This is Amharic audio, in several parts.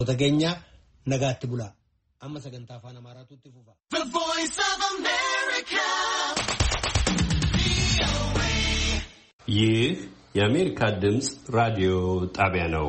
Otageenya nagaatti bula. Amma sagantaa afaan Amaaraatutti fufa. The Voice of America. ይህ የአሜሪካ ድምፅ ራዲዮ ጣቢያ ነው።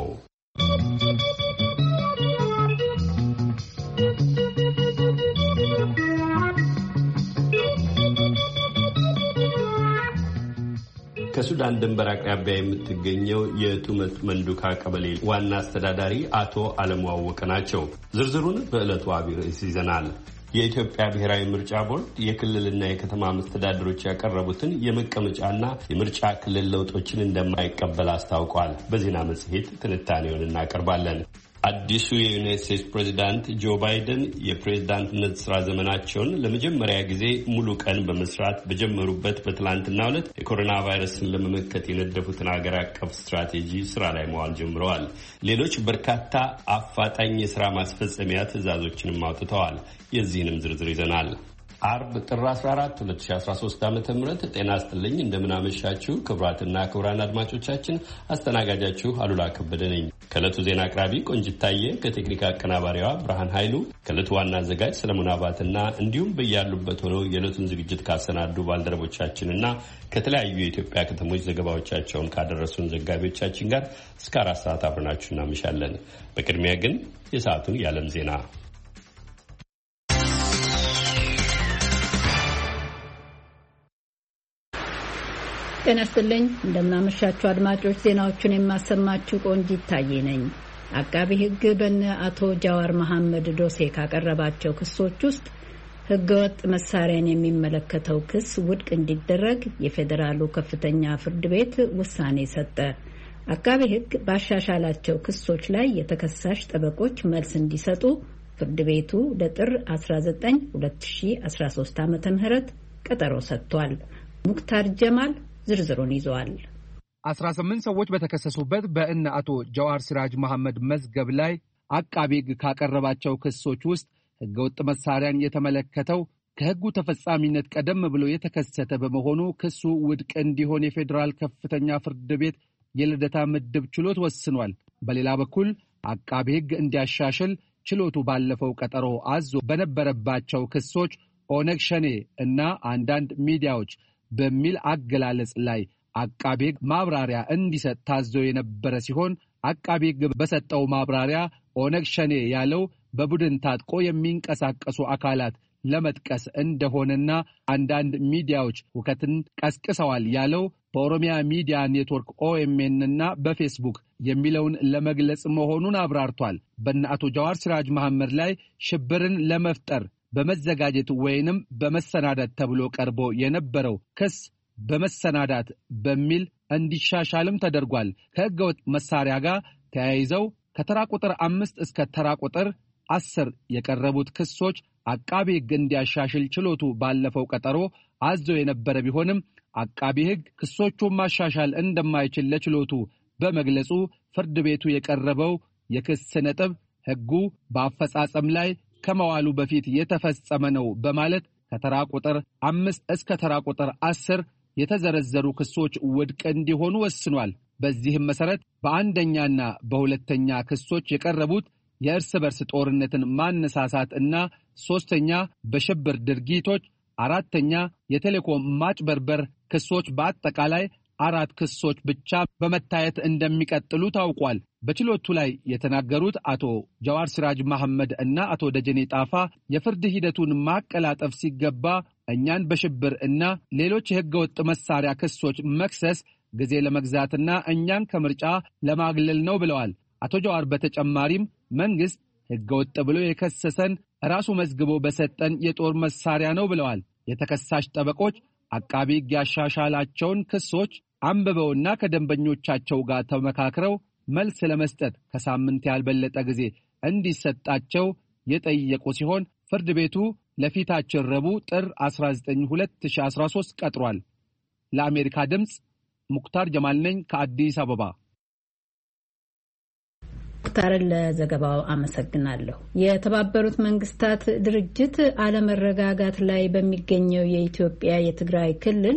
ከሱዳን ድንበር አቅራቢያ የምትገኘው የቱመት መንዱካ ቀበሌ ዋና አስተዳዳሪ አቶ አለሙ አወቀ ናቸው። ዝርዝሩን በዕለቱ አብይ ርዕስ ይዘናል። የኢትዮጵያ ብሔራዊ ምርጫ ቦርድ የክልልና የከተማ መስተዳድሮች ያቀረቡትን የመቀመጫና የምርጫ ክልል ለውጦችን እንደማይቀበል አስታውቋል። በዜና መጽሔት ትንታኔውን እናቀርባለን። አዲሱ የዩናይትድ ስቴትስ ፕሬዝዳንት ጆ ባይደን የፕሬዝዳንትነት ስራ ዘመናቸውን ለመጀመሪያ ጊዜ ሙሉ ቀን በመስራት በጀመሩበት በትላንትናው ዕለት የኮሮና ቫይረስን ለመመከት የነደፉትን ሀገር አቀፍ ስትራቴጂ ስራ ላይ መዋል ጀምረዋል። ሌሎች በርካታ አፋጣኝ የስራ ማስፈጸሚያ ትዕዛዞችንም አውጥተዋል። የዚህንም ዝርዝር ይዘናል። አርብ ጥር 14 2013 ዓ.ም ጤና ይስጥልኝ። እንደምናመሻችሁ ክቡራትና ክቡራን አድማጮቻችን፣ አስተናጋጃችሁ አሉላ ከበደ ነኝ። ከዕለቱ ዜና አቅራቢ ቆንጂት ታየ፣ ከቴክኒክ አቀናባሪዋ ብርሃን ኃይሉ፣ ከዕለቱ ዋና አዘጋጅ ሰለሞን አባትና እንዲሁም በያሉበት ሆነው የዕለቱን ዝግጅት ካሰናዱ ባልደረቦቻችንና ከተለያዩ የኢትዮጵያ ከተሞች ዘገባዎቻቸውን ካደረሱን ዘጋቢዎቻችን ጋር እስከ 4 ሰዓት አብረናችሁ እናመሻለን። በቅድሚያ ግን የሰዓቱን የዓለም ዜና። ጤና ይስጥልኝ። እንደምናመሻችሁ አድማጮች፣ ዜናዎቹን የማሰማችሁ ቆንጂት ታዬ ነኝ። አቃቢ ሕግ በእነ አቶ ጃዋር መሐመድ ዶሴ ካቀረባቸው ክሶች ውስጥ ሕገወጥ መሳሪያን የሚመለከተው ክስ ውድቅ እንዲደረግ የፌዴራሉ ከፍተኛ ፍርድ ቤት ውሳኔ ሰጠ። አቃቢ ሕግ ባሻሻላቸው ክሶች ላይ የተከሳሽ ጠበቆች መልስ እንዲሰጡ ፍርድ ቤቱ ለጥር 19 2013 ዓ.ም ቀጠሮ ሰጥቷል። ሙክታር ጀማል ዝርዝሩን ይዘዋል። 18 ሰዎች በተከሰሱበት በእነ አቶ ጃዋር ሲራጅ መሐመድ መዝገብ ላይ አቃቤ ሕግ ካቀረባቸው ክሶች ውስጥ ሕገወጥ መሳሪያን የተመለከተው ከሕጉ ተፈጻሚነት ቀደም ብሎ የተከሰተ በመሆኑ ክሱ ውድቅ እንዲሆን የፌዴራል ከፍተኛ ፍርድ ቤት የልደታ ምድብ ችሎት ወስኗል። በሌላ በኩል አቃቤ ሕግ እንዲያሻሽል ችሎቱ ባለፈው ቀጠሮ አዞ በነበረባቸው ክሶች ኦነግ ሸኔ እና አንዳንድ ሚዲያዎች በሚል አገላለጽ ላይ አቃቤ ሕግ ማብራሪያ እንዲሰጥ ታዞ የነበረ ሲሆን አቃቤ ሕግ በሰጠው ማብራሪያ ኦነግ ሸኔ ያለው በቡድን ታጥቆ የሚንቀሳቀሱ አካላት ለመጥቀስ እንደሆነና አንዳንድ ሚዲያዎች ሁከትን ቀስቅሰዋል ያለው በኦሮሚያ ሚዲያ ኔትወርክ ኦኤምኤን እና በፌስቡክ የሚለውን ለመግለጽ መሆኑን አብራርቷል። በእነ አቶ ጃዋር ሲራጅ መሐመድ ላይ ሽብርን ለመፍጠር በመዘጋጀት ወይንም በመሰናዳት ተብሎ ቀርቦ የነበረው ክስ በመሰናዳት በሚል እንዲሻሻልም ተደርጓል። ከሕገወጥ መሳሪያ ጋር ተያይዘው ከተራ ቁጥር 5 እስከ ተራ ቁጥር 10 የቀረቡት ክሶች አቃቤ ሕግ እንዲያሻሽል ችሎቱ ባለፈው ቀጠሮ አዞ የነበረ ቢሆንም አቃቤ ሕግ ክሶቹን ማሻሻል እንደማይችል ለችሎቱ በመግለጹ ፍርድ ቤቱ የቀረበው የክስ ነጥብ ሕጉ በአፈጻጸም ላይ ከመዋሉ በፊት የተፈጸመ ነው በማለት ከተራ ቁጥር 5 እስከ ተራ ቁጥር 10 የተዘረዘሩ ክሶች ውድቅ እንዲሆኑ ወስኗል። በዚህም መሰረት በአንደኛና በሁለተኛ ክሶች የቀረቡት የእርስ በርስ ጦርነትን ማነሳሳት እና ሶስተኛ በሽብር ድርጊቶች፣ አራተኛ የቴሌኮም ማጭበርበር ክሶች በአጠቃላይ 4 ክሶች ብቻ በመታየት እንደሚቀጥሉ ታውቋል። በችሎቱ ላይ የተናገሩት አቶ ጃዋር ሲራጅ መሐመድ እና አቶ ደጀኔ ጣፋ የፍርድ ሂደቱን ማቀላጠፍ ሲገባ እኛን በሽብር እና ሌሎች የሕገወጥ መሳሪያ ክሶች መክሰስ ጊዜ ለመግዛትና እኛን ከምርጫ ለማግለል ነው ብለዋል። አቶ ጃዋር በተጨማሪም መንግስት ሕገወጥ ብሎ የከሰሰን ራሱ መዝግቦ በሰጠን የጦር መሳሪያ ነው ብለዋል። የተከሳሽ ጠበቆች አቃቤ ሕግ ያሻሻላቸውን ክሶች አንብበውና ከደንበኞቻቸው ጋር ተመካክረው መልስ ለመስጠት ከሳምንት ያልበለጠ ጊዜ እንዲሰጣቸው የጠየቁ ሲሆን ፍርድ ቤቱ ለፊታችን ረቡዕ ጥር 19 2013 ቀጥሯል። ለአሜሪካ ድምፅ ሙክታር ጀማል ነኝ ከአዲስ አበባ። ሙክታርን ለዘገባው አመሰግናለሁ። የተባበሩት መንግስታት ድርጅት አለመረጋጋት ላይ በሚገኘው የኢትዮጵያ የትግራይ ክልል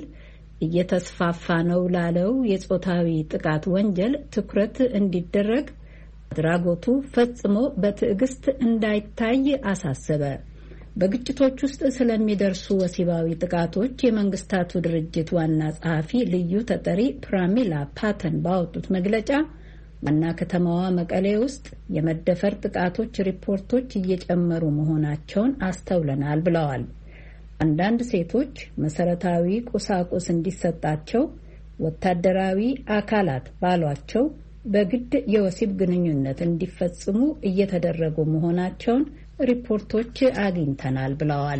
እየተስፋፋ ነው ላለው የጾታዊ ጥቃት ወንጀል ትኩረት እንዲደረግ አድራጎቱ ፈጽሞ በትዕግስት እንዳይታይ አሳሰበ። በግጭቶች ውስጥ ስለሚደርሱ ወሲባዊ ጥቃቶች የመንግስታቱ ድርጅት ዋና ጸሐፊ ልዩ ተጠሪ ፕራሚላ ፓተን ባወጡት መግለጫ ዋና ከተማዋ መቀሌ ውስጥ የመደፈር ጥቃቶች ሪፖርቶች እየጨመሩ መሆናቸውን አስተውለናል ብለዋል። አንዳንድ ሴቶች መሰረታዊ ቁሳቁስ እንዲሰጣቸው ወታደራዊ አካላት ባሏቸው በግድ የወሲብ ግንኙነት እንዲፈጽሙ እየተደረጉ መሆናቸውን ሪፖርቶች አግኝተናል ብለዋል።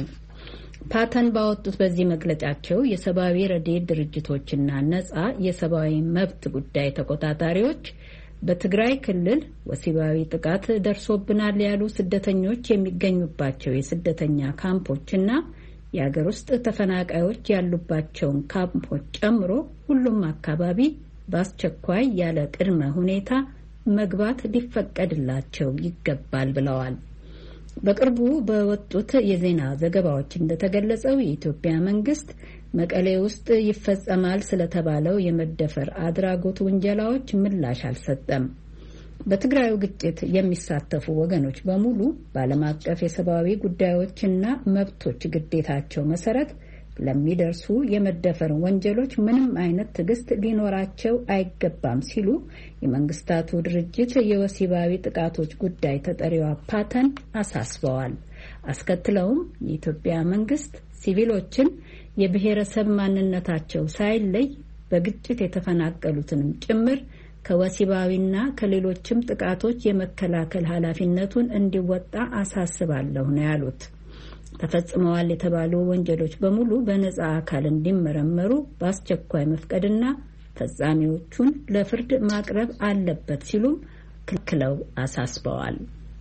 ፓተን ባወጡት በዚህ መግለጫቸው የሰብአዊ ረድኤት ድርጅቶችና ነጻ የሰብአዊ መብት ጉዳይ ተቆጣጣሪዎች በትግራይ ክልል ወሲባዊ ጥቃት ደርሶብናል ያሉ ስደተኞች የሚገኙባቸው የስደተኛ ካምፖችና የአገር ውስጥ ተፈናቃዮች ያሉባቸውን ካምፖች ጨምሮ ሁሉም አካባቢ በአስቸኳይ ያለ ቅድመ ሁኔታ መግባት ሊፈቀድላቸው ይገባል ብለዋል። በቅርቡ በወጡት የዜና ዘገባዎች እንደተገለጸው የኢትዮጵያ መንግስት መቀሌ ውስጥ ይፈጸማል ስለተባለው የመደፈር አድራጎት ውንጀላዎች ምላሽ አልሰጠም። በትግራዩ ግጭት የሚሳተፉ ወገኖች በሙሉ በዓለም አቀፍ የሰብአዊ ጉዳዮችና መብቶች ግዴታቸው መሰረት ለሚደርሱ የመደፈር ወንጀሎች ምንም አይነት ትዕግስት ሊኖራቸው አይገባም ሲሉ የመንግስታቱ ድርጅት የወሲባዊ ጥቃቶች ጉዳይ ተጠሪዋ ፓተን አሳስበዋል። አስከትለውም የኢትዮጵያ መንግስት ሲቪሎችን የብሔረሰብ ማንነታቸው ሳይለይ በግጭት የተፈናቀሉትንም ጭምር ከወሲባዊና ከሌሎችም ጥቃቶች የመከላከል ኃላፊነቱን እንዲወጣ አሳስባለሁ ነው ያሉት። ተፈጽመዋል የተባሉ ወንጀሎች በሙሉ በነጻ አካል እንዲመረመሩ በአስቸኳይ መፍቀድና ፈጻሚዎቹን ለፍርድ ማቅረብ አለበት ሲሉም ክልክለው አሳስበዋል።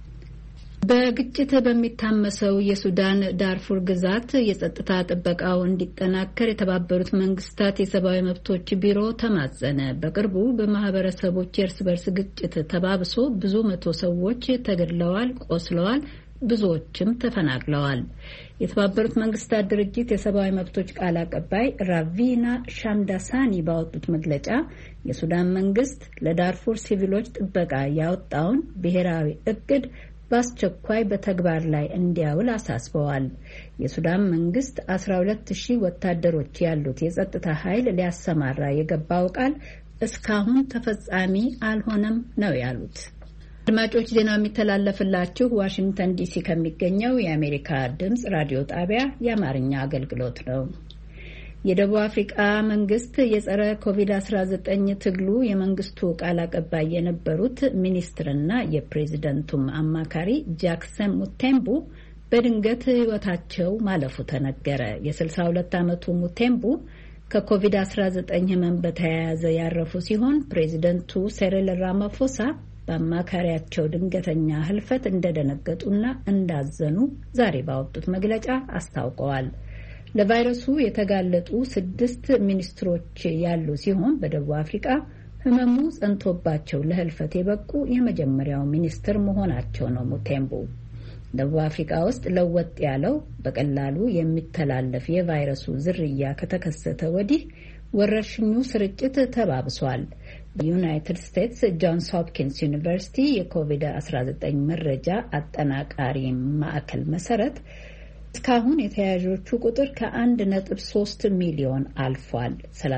በግጭት በሚታመሰው የሱዳን ዳርፉር ግዛት የጸጥታ ጥበቃው እንዲጠናከር የተባበሩት መንግስታት የሰብአዊ መብቶች ቢሮ ተማጸነ። በቅርቡ በማህበረሰቦች የእርስ በርስ ግጭት ተባብሶ ብዙ መቶ ሰዎች ተገድለዋል፣ ቆስለዋል፣ ብዙዎችም ተፈናቅለዋል። የተባበሩት መንግስታት ድርጅት የሰብአዊ መብቶች ቃል አቀባይ ራቪና ሻምዳሳኒ ባወጡት መግለጫ የሱዳን መንግስት ለዳርፉር ሲቪሎች ጥበቃ ያወጣውን ብሔራዊ እቅድ በአስቸኳይ በተግባር ላይ እንዲያውል አሳስበዋል። የሱዳን መንግስት 12,000 ወታደሮች ያሉት የጸጥታ ኃይል ሊያሰማራ የገባው ቃል እስካሁን ተፈጻሚ አልሆነም ነው ያሉት። አድማጮች፣ ዜናው የሚተላለፍላችሁ ዋሽንግተን ዲሲ ከሚገኘው የአሜሪካ ድምፅ ራዲዮ ጣቢያ የአማርኛ አገልግሎት ነው። የደቡብ አፍሪካ መንግስት የጸረ ኮቪድ-19 ትግሉ የመንግስቱ ቃል አቀባይ የነበሩት ሚኒስትርና የፕሬዝደንቱም አማካሪ ጃክሰን ሙቴምቡ በድንገት ህይወታቸው ማለፉ ተነገረ። የ62 ዓመቱ ሙቴምቡ ከኮቪድ-19 ህመም በተያያዘ ያረፉ ሲሆን ፕሬዝደንቱ ሴሪል ራማፎሳ በአማካሪያቸው ድንገተኛ ህልፈት እንደደነገጡና እንዳዘኑ ዛሬ ባወጡት መግለጫ አስታውቀዋል። ለቫይረሱ የተጋለጡ 6 ሚኒስትሮች ያሉ ሲሆን በደቡብ አፍሪካ ህመሙ ጸንቶባቸው ለህልፈት የበቁ የመጀመሪያው ሚኒስትር መሆናቸው ነው። ሙቴምቡ ደቡብ አፍሪካ ውስጥ ለወጥ ያለው በቀላሉ የሚተላለፍ የቫይረሱ ዝርያ ከተከሰተ ወዲህ ወረርሽኙ ስርጭት ተባብሷል። በዩናይትድ ስቴትስ ጆንስ ሆፕኪንስ ዩኒቨርሲቲ የኮቪድ-19 መረጃ አጠናቃሪ ማዕከል መሰረት እስካሁን የተያዦቹ ቁጥር ከ1.3 ሚሊዮን አልፏል።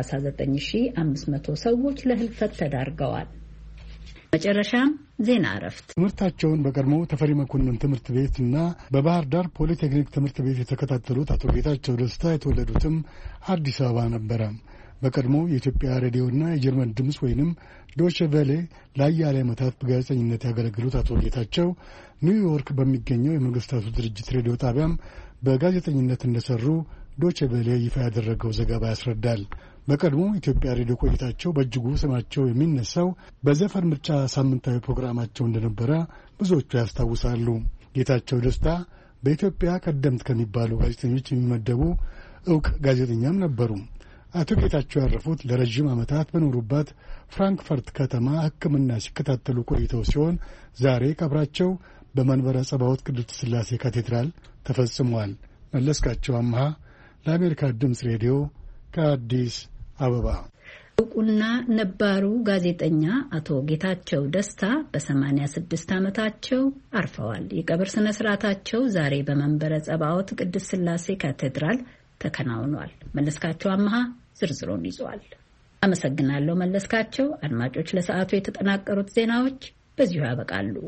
39,500 ሰዎች ለህልፈት ተዳርገዋል። መጨረሻም ዜና እረፍት። ትምህርታቸውን በቀድሞ ተፈሪ መኮንን ትምህርት ቤት እና በባህር ዳር ፖሊቴክኒክ ትምህርት ቤት የተከታተሉት አቶ ጌታቸው ደስታ የተወለዱትም አዲስ አበባ ነበረ። በቀድሞ የኢትዮጵያ ሬዲዮና የጀርመን ድምፅ ወይንም ዶቼ ቬሌ ለአያሌ ዓመታት በጋዜጠኝነት ያገለግሉት አቶ ጌታቸው ኒውዮርክ በሚገኘው የመንግስታቱ ድርጅት ሬዲዮ ጣቢያም በጋዜጠኝነት እንደሰሩ ዶቼ ቬሌ ይፋ ያደረገው ዘገባ ያስረዳል። በቀድሞ ኢትዮጵያ ሬዲዮ ቆይታቸው በእጅጉ ስማቸው የሚነሳው በዘፈን ምርጫ ሳምንታዊ ፕሮግራማቸው እንደነበረ ብዙዎቹ ያስታውሳሉ። ጌታቸው ደስታ በኢትዮጵያ ቀደምት ከሚባሉ ጋዜጠኞች የሚመደቡ ዕውቅ ጋዜጠኛም ነበሩ። አቶ ጌታቸው ያረፉት ለረጅም ዓመታት በኖሩባት ፍራንክፈርት ከተማ ሕክምና ሲከታተሉ ቆይተው ሲሆን ዛሬ ቀብራቸው በመንበረ ጸባዖት ቅድስት ሥላሴ ካቴድራል ተፈጽሟል። መለስካቸው አምሃ ለአሜሪካ ድምፅ ሬዲዮ ከአዲስ አበባ እውቁና ነባሩ ጋዜጠኛ አቶ ጌታቸው ደስታ በ86 ዓመታቸው አርፈዋል። የቀብር ስነ ስርዓታቸው ዛሬ በመንበረ ጸባዖት ቅድስት ሥላሴ ካቴድራል ተከናውኗል። መለስካቸው አማሃ ዝርዝሩን ይዟል። አመሰግናለሁ መለስካቸው። አድማጮች፣ ለሰዓቱ የተጠናቀሩት ዜናዎች በዚሁ ያበቃሉ።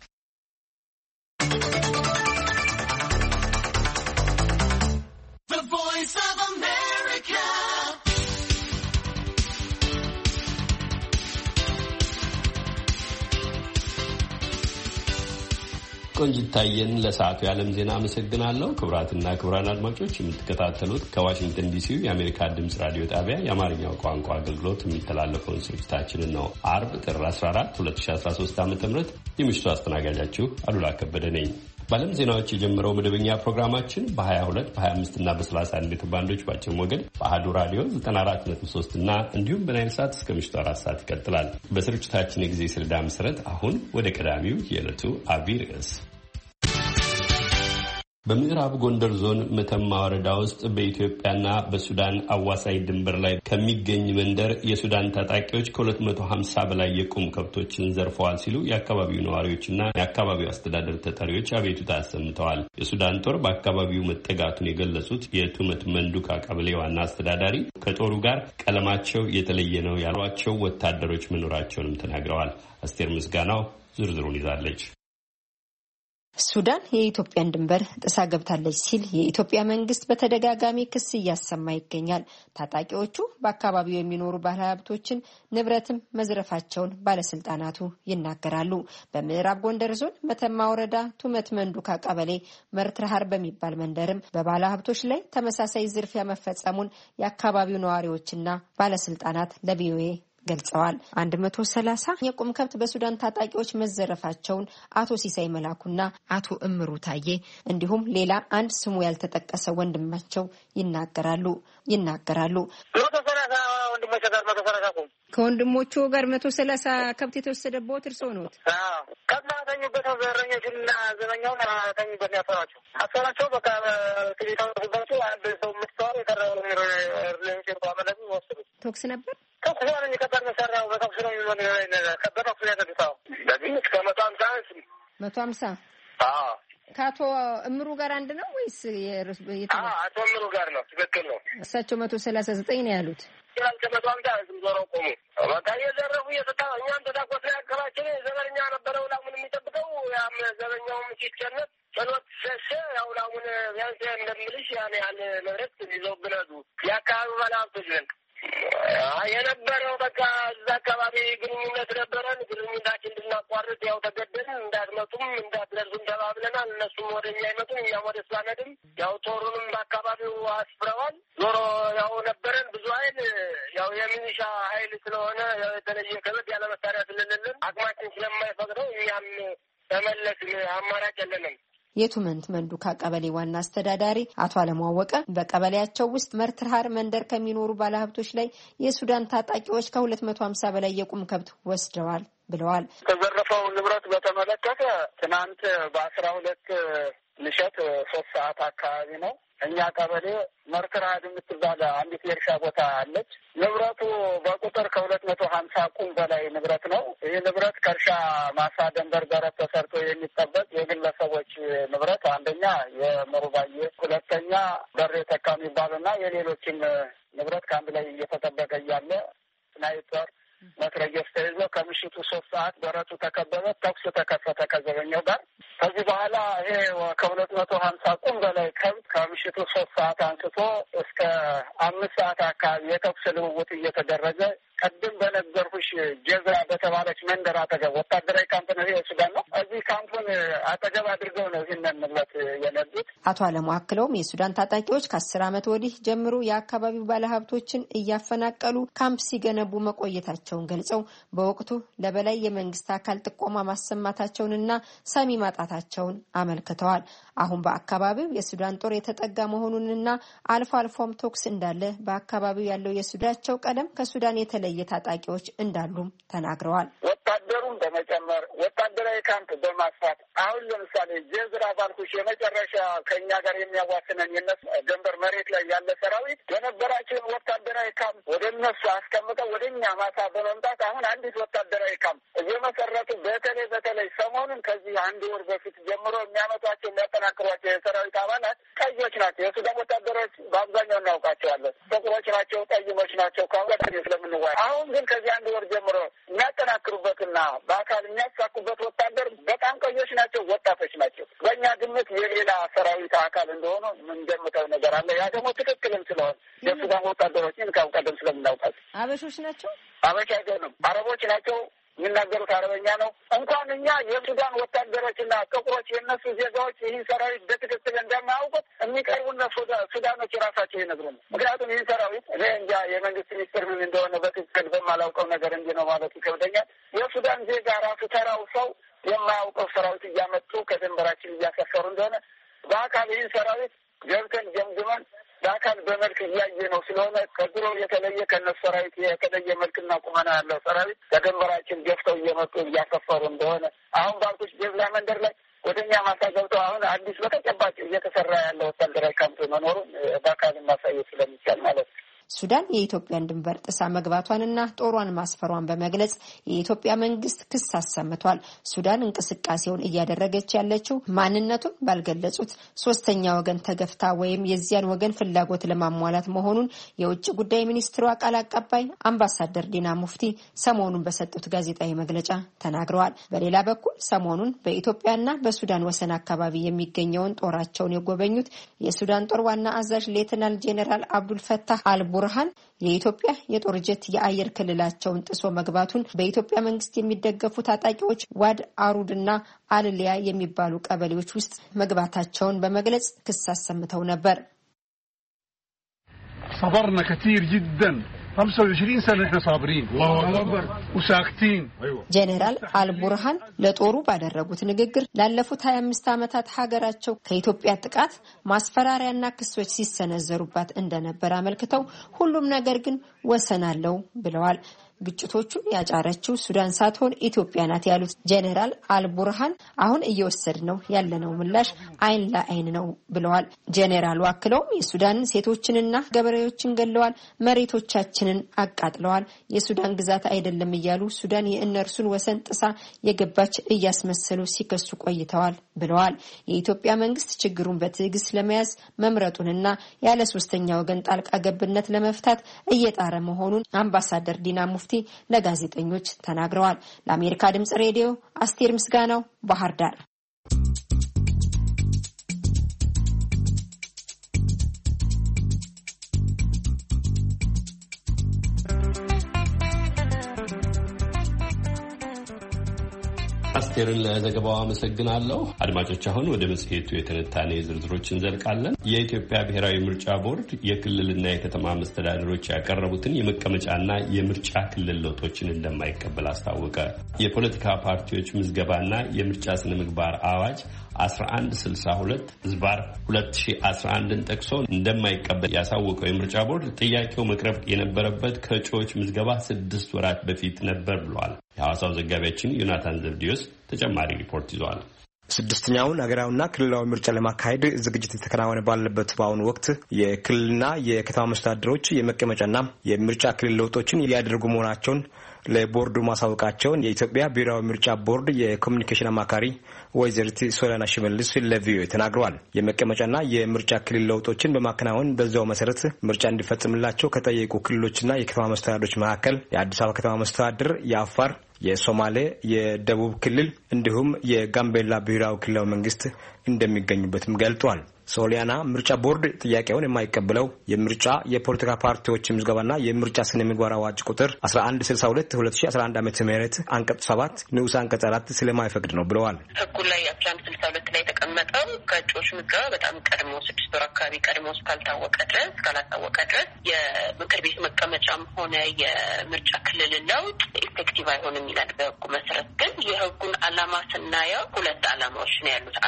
ቆንጅታየን ለሰዓቱ የዓለም ዜና አመሰግናለሁ። ክቡራትና ክቡራን አድማጮች የምትከታተሉት ከዋሽንግተን ዲሲ የአሜሪካ ድምፅ ራዲዮ ጣቢያ የአማርኛው ቋንቋ አገልግሎት የሚተላለፈውን ስርጭታችንን ነው። አርብ ጥር 14 2013 ዓ.ም የምሽቱ አስተናጋጃችሁ አሉላ ከበደ ነኝ። በዓለም ዜናዎች የጀመረው መደበኛ ፕሮግራማችን በ22 በ25 እና በ31 ሜትር ባንዶች ባጭር ሞገድ በአሃዱ ራዲዮ 94.3 እና እንዲሁም በናይል ሳት እስከ ምሽቱ 4 ሰዓት ይቀጥላል። በስርጭታችን የጊዜ ሰሌዳ መሰረት አሁን ወደ ቀዳሚው የዕለቱ አብይ ርዕስ። በምዕራብ ጎንደር ዞን መተማ ወረዳ ውስጥ በኢትዮጵያና በሱዳን አዋሳኝ ድንበር ላይ ከሚገኝ መንደር የሱዳን ታጣቂዎች ከ250 በላይ የቁም ከብቶችን ዘርፈዋል ሲሉ የአካባቢው ነዋሪዎችና የአካባቢው አስተዳደር ተጠሪዎች አቤቱታ አሰምተዋል። የሱዳን ጦር በአካባቢው መጠጋቱን የገለጹት የቱመት መንዱካ ቀበሌ ዋና አስተዳዳሪ ከጦሩ ጋር ቀለማቸው የተለየ ነው ያሏቸው ወታደሮች መኖራቸውንም ተናግረዋል። አስቴር ምስጋናው ዝርዝሩን ይዛለች። ሱዳን የኢትዮጵያን ድንበር ጥሳ ገብታለች ሲል የኢትዮጵያ መንግስት በተደጋጋሚ ክስ እያሰማ ይገኛል። ታጣቂዎቹ በአካባቢው የሚኖሩ ባለሀብቶችን ንብረትም መዝረፋቸውን ባለስልጣናቱ ይናገራሉ። በምዕራብ ጎንደር ዞን መተማ ወረዳ ቱመት መንዱካ ቀበሌ መርትርሃር በሚባል መንደርም በባለሀብቶች ላይ ተመሳሳይ ዝርፊያ መፈጸሙን የአካባቢው ነዋሪዎችና ባለስልጣናት ለቪኦኤ ገልጸዋል። 130 የቁም ከብት በሱዳን ታጣቂዎች መዘረፋቸውን አቶ ሲሳይ መላኩና አቶ እምሩ ታዬ እንዲሁም ሌላ አንድ ስሙ ያልተጠቀሰ ወንድማቸው ይናገራሉ። ከወንድሞቹ ጋር 130 ከብት የተወሰደበት እርሶ ነዎት? ከማተኙበት ዘረኞችና ዘበኛው ተኙበት ያፈራቸው አፈራቸው በቃ ከሊታውባቸው አንድ ሰው ምትተዋል የቀረው ለሚጨርቁ አመለጡ ወሰዱ። ቶክስ ነበር ተኩስ ነው የሚከበር መሰራው በተኩስ ነው ከበረ ተኩስ ያደርሳው ለዚህ እስከ 150 ከአቶ እምሩ ጋር አንድ ነው ወይስ አቶ እምሩ ጋር ነው? ትክክል ነው። እሳቸው 139 ነው ያሉት። ከመቷንታ ዝምዞረው ቆሙ በቃ የዘረፉ እየተታ እኛም ተዳቆስ ያከራችን ዘበኛ ነበረው ላሙን የሚጠብቀው ያም ዘበኛውም ሲጨነቅ ጸሎት ሸሸ። ያው ላሙን ቢያንስ እንደምልሽ ያን ያህል ንብረት ይዘውብን ሄዱ። የአካባቢው ባለሀብቶች ነን የነበረው በቃ እዛ አካባቢ ግንኙነት ነበረን። ግንኙነታችን እንድናቋርጥ ያው ተገደድን። እንዳትመጡም እንዳትደርሱም ተባብለናል። እነሱም ወደ እኛ አይመጡም፣ እኛም ወደ እሱ አንሄድም። ያው ጦሩንም በአካባቢው አስፍረዋል። ዞሮ ያው ነበረን ብዙ ኃይል ያው የሚሊሻ ኃይል ስለሆነ የተለየ ከበድ ያለ መሳሪያ ስለሌለን አቅማችን ስለማይፈቅደው እኛም ተመለስን። አማራጭ የለንም። የቱመት መንዱካ ቀበሌ ዋና አስተዳዳሪ አቶ አለማወቀ በቀበሌያቸው ውስጥ መርትርሃር መንደር ከሚኖሩ ባለሀብቶች ላይ የሱዳን ታጣቂዎች ከ250 በላይ የቁም ከብት ወስደዋል ብለዋል። የተዘረፈው ንብረት በተመለከተ ትናንት በ12 ምሽት 3 ሰዓት አካባቢ ነው እኛ ቀበሌ መርትርሃር የምትባል አንዲት የእርሻ ቦታ አለች። ንብረቱ በቁጥር ከ250 ቁም በላይ ንብረት ነው። ይህ ንብረት ከእርሻ ማሳ ደንበር ጋር ተሰርቶ የሚጠበቅ የግለሰቦች ንብረት አንደኛ የመሩባዬ፣ ሁለተኛ በሬ ተካ የሚባሉና የሌሎችም ንብረት ከአንድ ላይ እየተጠበቀ እያለ ስናይፐር መትረየስ ተይዞ ከምሽቱ 3 ሰዓት በረቱ ተከበበ። ተኩስ ተከፈተ ከዘበኛው ጋር። ከዚህ በኋላ ይሄ ከ250 ቁም በላይ ከብት ከምሽቱ 3 ሰዓት አንስቶ እስከ 5 ሰዓት አካባቢ የተኩስ ልውውጥ እየተደረገ ቀደም በነገርኩሽ ጀዛ በተባለች መንደር አጠገብ ወታደራዊ ካምፕ ነው። ይሄ ሱዳን ነው። እዚህ ካምፑን አጠገብ አድርገው ነው ይህንን ንብረት የነዱት። አቶ አለሙ አክለውም የሱዳን ታጣቂዎች ከ10 ዓመት ወዲህ ጀምሮ የአካባቢው ባለሀብቶችን እያፈናቀሉ ካምፕ ሲገነቡ መቆየታቸውን ገልጸው በወቅቱ ለበላይ የመንግስት አካል ጥቆማ ማሰማታቸውንና ሰሚ ማጣታቸውን አመልክተዋል። አሁን በአካባቢው የሱዳን ጦር የተጠጋ መሆኑንና አልፎ አልፎም ቶክስ እንዳለ በአካባቢው ያለው የሱዳቸው ቀለም ከሱዳን የተለየ ታጣቂዎች እንዳሉም ተናግረዋል። ወታደሩ ቁጥሩን በመጨመር ወታደራዊ ካምፕ በማስፋት አሁን ለምሳሌ ጀዝራ ባልኩሽ የመጨረሻ ከእኛ ጋር የሚያዋስነን የነሱ ድንበር መሬት ላይ ያለ ሰራዊት የነበራቸውን ወታደራዊ ካምፕ ወደ እነሱ አስቀምጠው ወደ እኛ ማሳ በመምጣት አሁን አዲስ ወታደራዊ ካምፕ እየመሰረቱ በተለይ ሰሞኑን ከዚህ አንድ ወር በፊት ጀምሮ የሚያመጧቸው የሚያጠናክሯቸው የሰራዊት አባላት ቀዮች ናቸው። የሱዳን ወታደሮች በአብዛኛው እናውቃቸዋለን። ጥቁሮች ናቸው፣ ጠይሞች ናቸው። ከሁለት ስለምንዋይ አሁን ግን ከዚህ አንድ ወር ጀምሮ የሚያጠናክሩበትና በአካል የሚያሳኩበት ወታደር በጣም ቀዮች ናቸው፣ ወጣቶች ናቸው። በእኛ ግምት የሌላ ሰራዊት አካል እንደሆኑ የምንገምተው ነገር አለ። ያ ደግሞ ትክክልም ስለሆነ የሱዳን ወታደሮችን ቀደም ስለምናውቃቸው አበሾች ናቸው። አበሻ አይደሉም፣ አረቦች ናቸው። የሚናገሩት አረበኛ ነው። እንኳን እኛ የሱዳን ወታደሮችና ጥቁሮች የእነሱ ዜጋዎች ይህን ሰራዊት በትክክል እንደማያውቁት የሚቀርቡና ሱዳኖች ራሳቸው ይነግሩን። ምክንያቱም ይህን ሰራዊት እኔ እንጃ የመንግስት ሚኒስትር ምን እንደሆነ በትክክል በማላውቀው ነገር እንጂ ነው ማለት ይከብደኛል። የሱዳን ዜጋ ራሱ ተራው ሰው የማያውቀው ሰራዊት እያመጡ ከድንበራችን እያሰፈሩ እንደሆነ በአካል ይህን ሰራዊት ገብተን ገምግመን በአካል በመልክ እያየ ነው ስለሆነ ከድሮ የተለየ ከነሱ ሰራዊት የተለየ መልክና ቁመና ያለው ሰራዊት ከድንበራችን ገፍተው እየመጡ እያሰፈሩ እንደሆነ አሁን ባልኩሽ ጀዝራ መንደር ላይ ወደኛ ማሳ ገብተው አሁን አዲስ በተጨባጭ እየተሰራ ያለው ወታደራዊ ካምፕ መኖሩን በአካል ማሳየት ስለሚቻል ማለት ነው። ሱዳን የኢትዮጵያን ድንበር ጥሳ መግባቷንና ጦሯን ማስፈሯን በመግለጽ የኢትዮጵያ መንግስት ክስ አሰምቷል። ሱዳን እንቅስቃሴውን እያደረገች ያለችው ማንነቱን ባልገለጹት ሶስተኛ ወገን ተገፍታ ወይም የዚያን ወገን ፍላጎት ለማሟላት መሆኑን የውጭ ጉዳይ ሚኒስትሯ ቃል አቀባይ አምባሳደር ዲና ሙፍቲ ሰሞኑን በሰጡት ጋዜጣዊ መግለጫ ተናግረዋል። በሌላ በኩል ሰሞኑን በኢትዮጵያና በሱዳን ወሰን አካባቢ የሚገኘውን ጦራቸውን የጎበኙት የሱዳን ጦር ዋና አዛዥ ሌተናል ጄኔራል አብዱል ፈታህ ቡርሃን የኢትዮጵያ የጦር ጀት የአየር ክልላቸውን ጥሶ መግባቱን በኢትዮጵያ መንግስት የሚደገፉ ታጣቂዎች ዋድ አሩድና አልሊያ የሚባሉ ቀበሌዎች ውስጥ መግባታቸውን በመግለጽ ክስ አሰምተው ነበር። صبرنا كثير جدا 25 سنة احنا صابرين الله اكبر وساكتين ጄኔራል አልቡርሃን ለጦሩ ባደረጉት ንግግር ላለፉት 25 ዓመታት ሀገራቸው ከኢትዮጵያ ጥቃት ማስፈራሪያና ክሶች ሲሰነዘሩባት እንደነበር አመልክተው ሁሉም ነገር ግን ወሰን አለው ብለዋል። ግጭቶቹን ያጫረችው ሱዳን ሳትሆን ኢትዮጵያ ናት ያሉት ጄኔራል አልቡርሃን አሁን እየወሰድነው ያለነው ምላሽ አይን ለአይን ነው ብለዋል። ጄኔራሉ አክለውም የሱዳንን ሴቶችንና ገበሬዎችን ገለዋል፣ መሬቶቻችንን አቃጥለዋል፣ የሱዳን ግዛት አይደለም እያሉ ሱዳን የእነርሱን ወሰን ጥሳ የገባች እያስመሰሉ ሲከሱ ቆይተዋል ብለዋል። የኢትዮጵያ መንግስት ችግሩን በትዕግስት ለመያዝ መምረጡንና ያለ ሶስተኛ ወገን ጣልቃ ገብነት ለመፍታት እየጣረ መሆኑን አምባሳደር ዲና ሙፍቲ ለጋዜጠኞች ተናግረዋል። ለአሜሪካ ድምጽ ሬዲዮ አስቴር ምስጋናው ባህር ዳር። አስቴርን ለዘገባው አመሰግናለሁ። አድማጮች አሁን ወደ መጽሔቱ የትንታኔ ዝርዝሮች እንዘልቃለን። የኢትዮጵያ ብሔራዊ ምርጫ ቦርድ የክልልና የከተማ መስተዳድሮች ያቀረቡትን የመቀመጫና የምርጫ ክልል ለውጦችን እንደማይቀበል አስታወቀ። የፖለቲካ ፓርቲዎች ምዝገባና የምርጫ ስነ ምግባር አዋጅ 1162/2011ን ጠቅሶ እንደማይቀበል ያሳወቀው የምርጫ ቦርድ ጥያቄው መቅረብ የነበረበት ከእጩዎች ምዝገባ 6 ወራት በፊት ነበር ብሏል። የሐዋሳው ዘጋቢያችን ዮናታን ዘብዲዮስ ተጨማሪ ሪፖርት ይዟል። ስድስተኛውን ሀገራዊና ክልላዊ ምርጫ ለማካሄድ ዝግጅት የተከናወነ ባለበት በአሁኑ ወቅት የክልልና የከተማ መስተዳድሮች የመቀመጫና የምርጫ ክልል ለውጦችን እያደረጉ መሆናቸውን ለቦርዱ ማሳወቃቸውን የኢትዮጵያ ብሔራዊ ምርጫ ቦርድ የኮሚኒኬሽን አማካሪ ወይዘሪት ሶሊያና ሽመልስ ለቪኦኤ ተናግረዋል። የመቀመጫና የምርጫ ክልል ለውጦችን በማከናወን በዛው መሰረት ምርጫ እንዲፈጽምላቸው ከጠየቁ ክልሎችና የከተማ መስተዳድሮች መካከል የአዲስ አበባ ከተማ መስተዳድር፣ የአፋር፣ የሶማሌ፣ የደቡብ ክልል እንዲሁም የጋምቤላ ብሔራዊ ክልላዊ መንግስት እንደሚገኙበትም ገልጧል። ሶሊያና ምርጫ ቦርድ ጥያቄውን የማይቀበለው የምርጫ የፖለቲካ ፓርቲዎች ምዝገባና የምርጫ ስነ ምግባር አዋጅ ቁጥር 1162/2011 ዓመተ ምህረት አንቀጽ 7 ንዑስ አንቀጽ 4 ስለማይፈቅድ ነው ብለዋል። ህጉ ላይ 1162 ላይ የተቀመጠው ከእጩዎች ምዝገባ በጣም ቀድሞ 6 ወር አካባቢ ቀድሞ እስካላታወቀ ድረስ የምክር ቤት መቀመጫም ሆነ የምርጫ ክልል ለውጥ ኢፌክቲቭ አይሆንም ይላል በህጉ መሰረት። ግን የህጉን ዓላማ ስናየው 2 ዓላማዎች ነው ያሉት። አንደኛው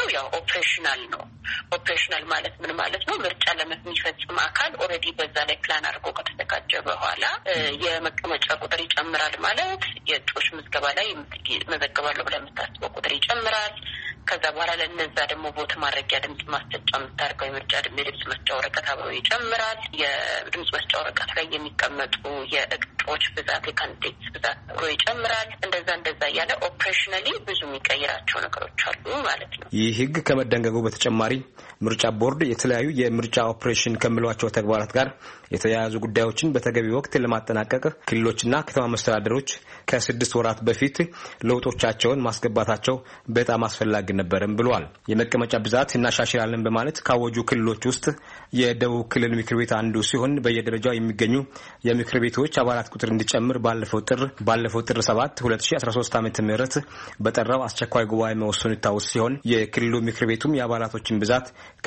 ያው ኦፕሬሽናል ነው። ኦፕሬሽናል ማለት ምን ማለት ነው? ምርጫ ለሚፈጽም አካል ኦልሬዲ በዛ ላይ ፕላን አድርጎ ከተዘጋጀ በኋላ የመቀመጫ ቁጥር ይጨምራል ማለት የእጩዎች ምዝገባ ላይ መዘገባለሁ ብለህ የምታስበው ቁጥር ይጨምራል። ከዛ በኋላ ለነዛ ደግሞ ቮት ማድረጊያ ድምጽ ማስጨጫ የምታደርገው የምርጫ የድምጽ መስጫ ወረቀት አብሮ ይጨምራል። የድምጽ መስጫ ወረቀት ላይ የሚቀመጡ የእጩዎች ብዛት የካንዲዴትስ ብዛት አብሮ ይጨምራል። እንደዛ እያለ ኦፕሬሽናሊ ብዙ የሚቀይራቸው ነገሮች አሉ ማለት ነው። ይህ ህግ ከመደንገጉ በተጨማሪ ምርጫ ቦርድ የተለያዩ የምርጫ ኦፕሬሽን ከሚሏቸው ተግባራት ጋር የተያያዙ ጉዳዮችን በተገቢ ወቅት ለማጠናቀቅ ክልሎችና ከተማ መስተዳደሮች ከ6 ወራት በፊት ለውጦቻቸውን ማስገባታቸው በጣም አስፈላጊ ነበርም ብለዋል። የመቀመጫ ብዛት እናሻሽላለን በማለት ካወጁ ክልሎች ውስጥ የደቡብ ክልል ምክር ቤት አንዱ ሲሆን በየደረጃው የሚገኙ የምክር ቤቶች አባላት ቁጥር እንዲጨምር ባለፈው ጥር 7 2013 ዓ.ም በጠራው አስቸኳይ ጉባኤ መወሰኑ ይታወስ ሲሆን የክልሉ ምክር ቤቱም የአባላቶችን ብዛት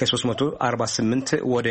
ከ348 ወደ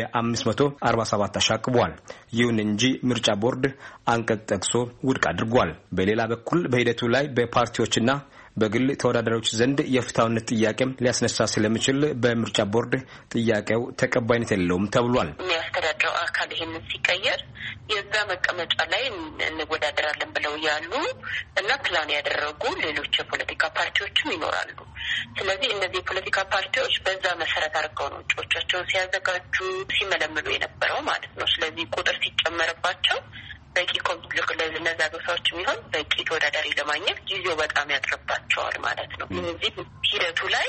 547 አሻቅቧል። ይሁን እንጂ ምርጫ ቦርድ አንቀጽ ጠቅሶ ውድቅ አድርጓል። በሌላ በኩል በሂደቱ ላይ በፓርቲዎችና በግል ተወዳዳሪዎች ዘንድ የፍትሃዊነት ጥያቄም ሊያስነሳ ስለሚችል በምርጫ ቦርድ ጥያቄው ተቀባይነት የለውም ተብሏል። የሚያስተዳድረው አካል ይሄንን ሲቀየር የዛ መቀመጫ ላይ እንወዳደራለን ብለው ያሉ እና ፕላን ያደረጉ ሌሎች የፖለቲካ ፓርቲዎችም ይኖራሉ። ስለዚህ እነዚህ የፖለቲካ ፓርቲዎች በዛ መሰረት አድርገው ነው እጩዎቻቸውን ሲያዘጋጁ ሲመለምሉ የነበረው ማለት ነው። ስለዚህ ቁጥር ሲጨመርባቸው በቂ ኮምፕሊክ ለነዛ ቦታዎች የሚሆን በቂ ተወዳዳሪ ለማግኘት ጊዜው በጣም ያጥርባቸዋል ማለት ነው። እዚህ ሂደቱ ላይ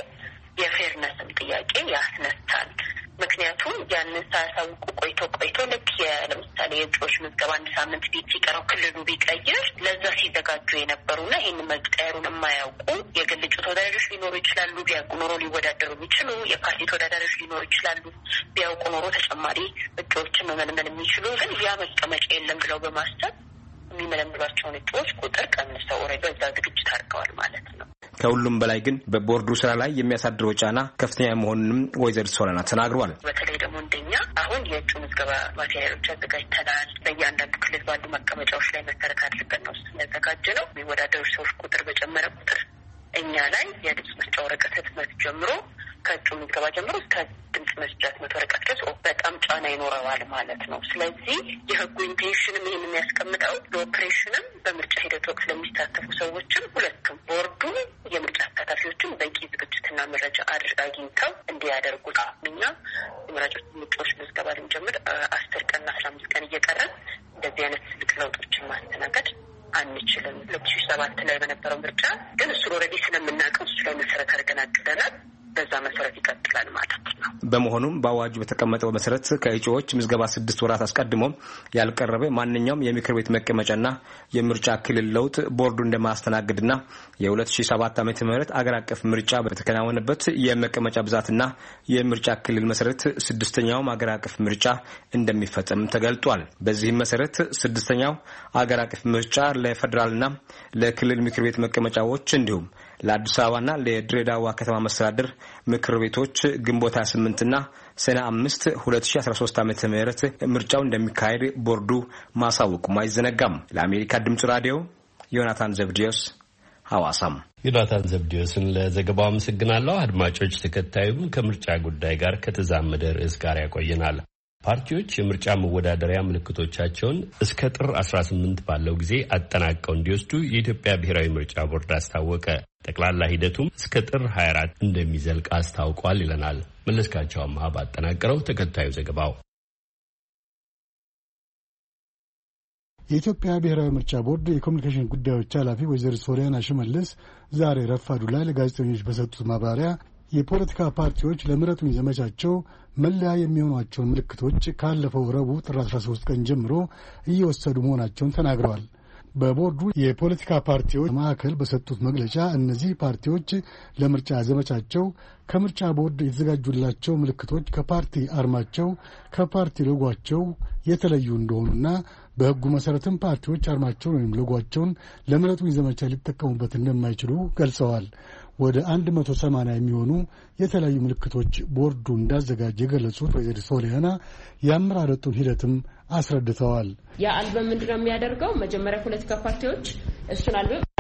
የፌርነስም ጥያቄ ያስነሳል። ምክንያቱም ያንን ሳያሳውቁ ቆይቶ ልክ ለምሳሌ የእጩዎች ምዝገባ 1 ሳምንት ሲቀረው ክልሉ ቢቀይር ለዛ ሲዘጋጁ የነበሩና ይህንን መቀየሩን የማያውቁ የግል እጩ ተወዳዳሪዎች ሊኖሩ ይችላሉ። ቢያውቁ ኖሮ ሊወዳደሩ የሚችሉ የፓርቲ ተወዳዳሪዎች ሊኖሩ ይችላሉ። ቢያውቁ ኖሮ ተጨማሪ እጩዎችን መመልመል የሚችሉ ግን ያ መቀመጫ የለም ብለው በማሰብ የሚመለምሏቸውን እጩዎች ቁጥር ቀንሰው በዛ ዝግጅት አድርገዋል ማለት ነው። ከሁሉም በላይ ግን በቦርዱ ስራ ላይ የሚያሳድረው ጫና ከፍተኛ መሆኑንም ወይዘሮ ሶለና ተናግረዋል። በተለይ ደግሞ እንደኛ አሁን የእጩ ምዝገባ ማቴሪያሎች አዘጋጅተናል። በእያንዳንዱ ክልል ባሉ መቀመጫዎች ላይ መሰረት አድርገን ነው ያዘጋጀ ነው። የሚወዳደሩ ሰዎች ቁጥር በጨመረ ቁጥር እኛ ላይ የድምጽ መስጫ ወረቀት ህትመት ጀምሮ ከእጩ ምዝገባ ጀምሮ እስከ ድምጽ መስጫ ህትመት ወረቀት ድረስ በጣም ጫና ይኖረዋል ማለት ነው። ስለዚህ የህጉ ኢንቴንሽንም ይህን የሚያስቀምጠው በኦፕሬሽንም በምርጫ ሂደት ወቅት ለሚሳተፉ ሰዎችም ሁለቱም ቦርዱ የምርጫ አሳታፊዎችን በቂ ዝግጅትና መረጃ አግኝተው እንዲያደርጉ እኛ የመራጮች ምርጫዎች ምዝገባ ልንጀምር 10 ቀንና 15 ቀን እየቀረን እንደዚህ አይነት ትልቅ ለውጦችን ማስተናገድ አንችልም። 2007 ላይ በነበረው ምርጫ ግን እሱ ኦልሬዲ ስለምናውቀው እሱ ላይ መሰረት አድርገን አቅደናል። በዛ መሰረት ይቀጥላል ማለት ነው። በመሆኑም በአዋጁ በተቀመጠው መሰረት ከእጩዎች ምዝገባ 6 ወራት አስቀድሞ ያልቀረበ ማንኛውም የምክር ቤት መቀመጫና የምርጫ ክልል ለውጥ ቦርዱ እንደማያስተናግድና የ2007 ዓ.ም አገር አቀፍ ምርጫ በተከናወነበት የመቀመጫ ብዛትና የምርጫ ክልል መሰረት 6ኛው አገር አቀፍ ምርጫ እንደሚፈጸም ተገልጧል። በዚህም መሰረት 6ኛው አገር አቀፍ ምርጫ ለፌደራልና ለክልል ምክር ቤት መቀመጫዎች እንዲሁም ለአዲስ አበባና ለድሬዳዋ ከተማ መስተዳድር ምክር ቤቶች ግንቦት 28ና ሰኔ 5 2013 ዓ.ም ምርጫው እንደሚካሄድ ቦርዱ ማሳወቁም አይዘነጋም። ለአሜሪካ ድምጽ ራዲዮ ዮናታን ዘብዲዮስ ሐዋሳም። ዮናታን ዘብዲዮስን ለዘገባው አመሰግናለሁ። አድማጮች፣ ተከታዩም ከምርጫ ጉዳይ ጋር ከተዛመደ ርዕስ ጋር ያቆየናል። ፓርቲዎች የምርጫ መወዳደሪያ ምልክቶቻቸውን እስከ ጥር 18 ባለው ጊዜ አጠናቀው እንዲወስዱ የኢትዮጵያ ብሔራዊ ምርጫ ቦርድ አስታወቀ። ጠቅላላ ሂደቱም እስከ ጥር 24 እንደሚዘልቅ አስታውቋል ይለናል መለስካቸው አማሃ ባጠናቀረው ተከታዩ ዘገባው። የኢትዮጵያ ብሔራዊ ምርጫ ቦርድ የኮሚኒኬሽን ጉዳዮች ኃላፊ ወይዘሮ ሶሊያና ሽመልስ ዛሬ ረፋዱ ላይ ለጋዜጠኞች በሰጡት ማብራሪያ የፖለቲካ ፓርቲዎች ለምረጡኝ ዘመቻቸው መለያ የሚሆኗቸውን ምልክቶች ካለፈው ረቡዕ ጥር 13 ቀን ጀምሮ እየወሰዱ መሆናቸውን ተናግረዋል። በቦርዱ የፖለቲካ ፓርቲዎች ማዕከል በሰጡት መግለጫ እነዚህ ፓርቲዎች ለምርጫ ዘመቻቸው ከምርጫ ቦርድ የተዘጋጁላቸው ምልክቶች ከፓርቲ አርማቸው፣ ከፓርቲ ሎጓቸው የተለዩ እንደሆኑና በሕጉ መሠረትም ፓርቲዎች አርማቸውን ወይም ሎጓቸውን ለምረጡኝ ዘመቻ ሊጠቀሙበት እንደማይችሉ ገልጸዋል። ወደ 180 የሚሆኑ የተለያዩ ምልክቶች ቦርዱ እንዳዘጋጀ የገለጹት ወይዘሮ ሶሊያና የአመራረጡን ሂደትም አስረድተዋል። የአልበም ምንድነው የሚያደርገው? መጀመሪያ ፖለቲካ ፓርቲዎች እሱን አልበም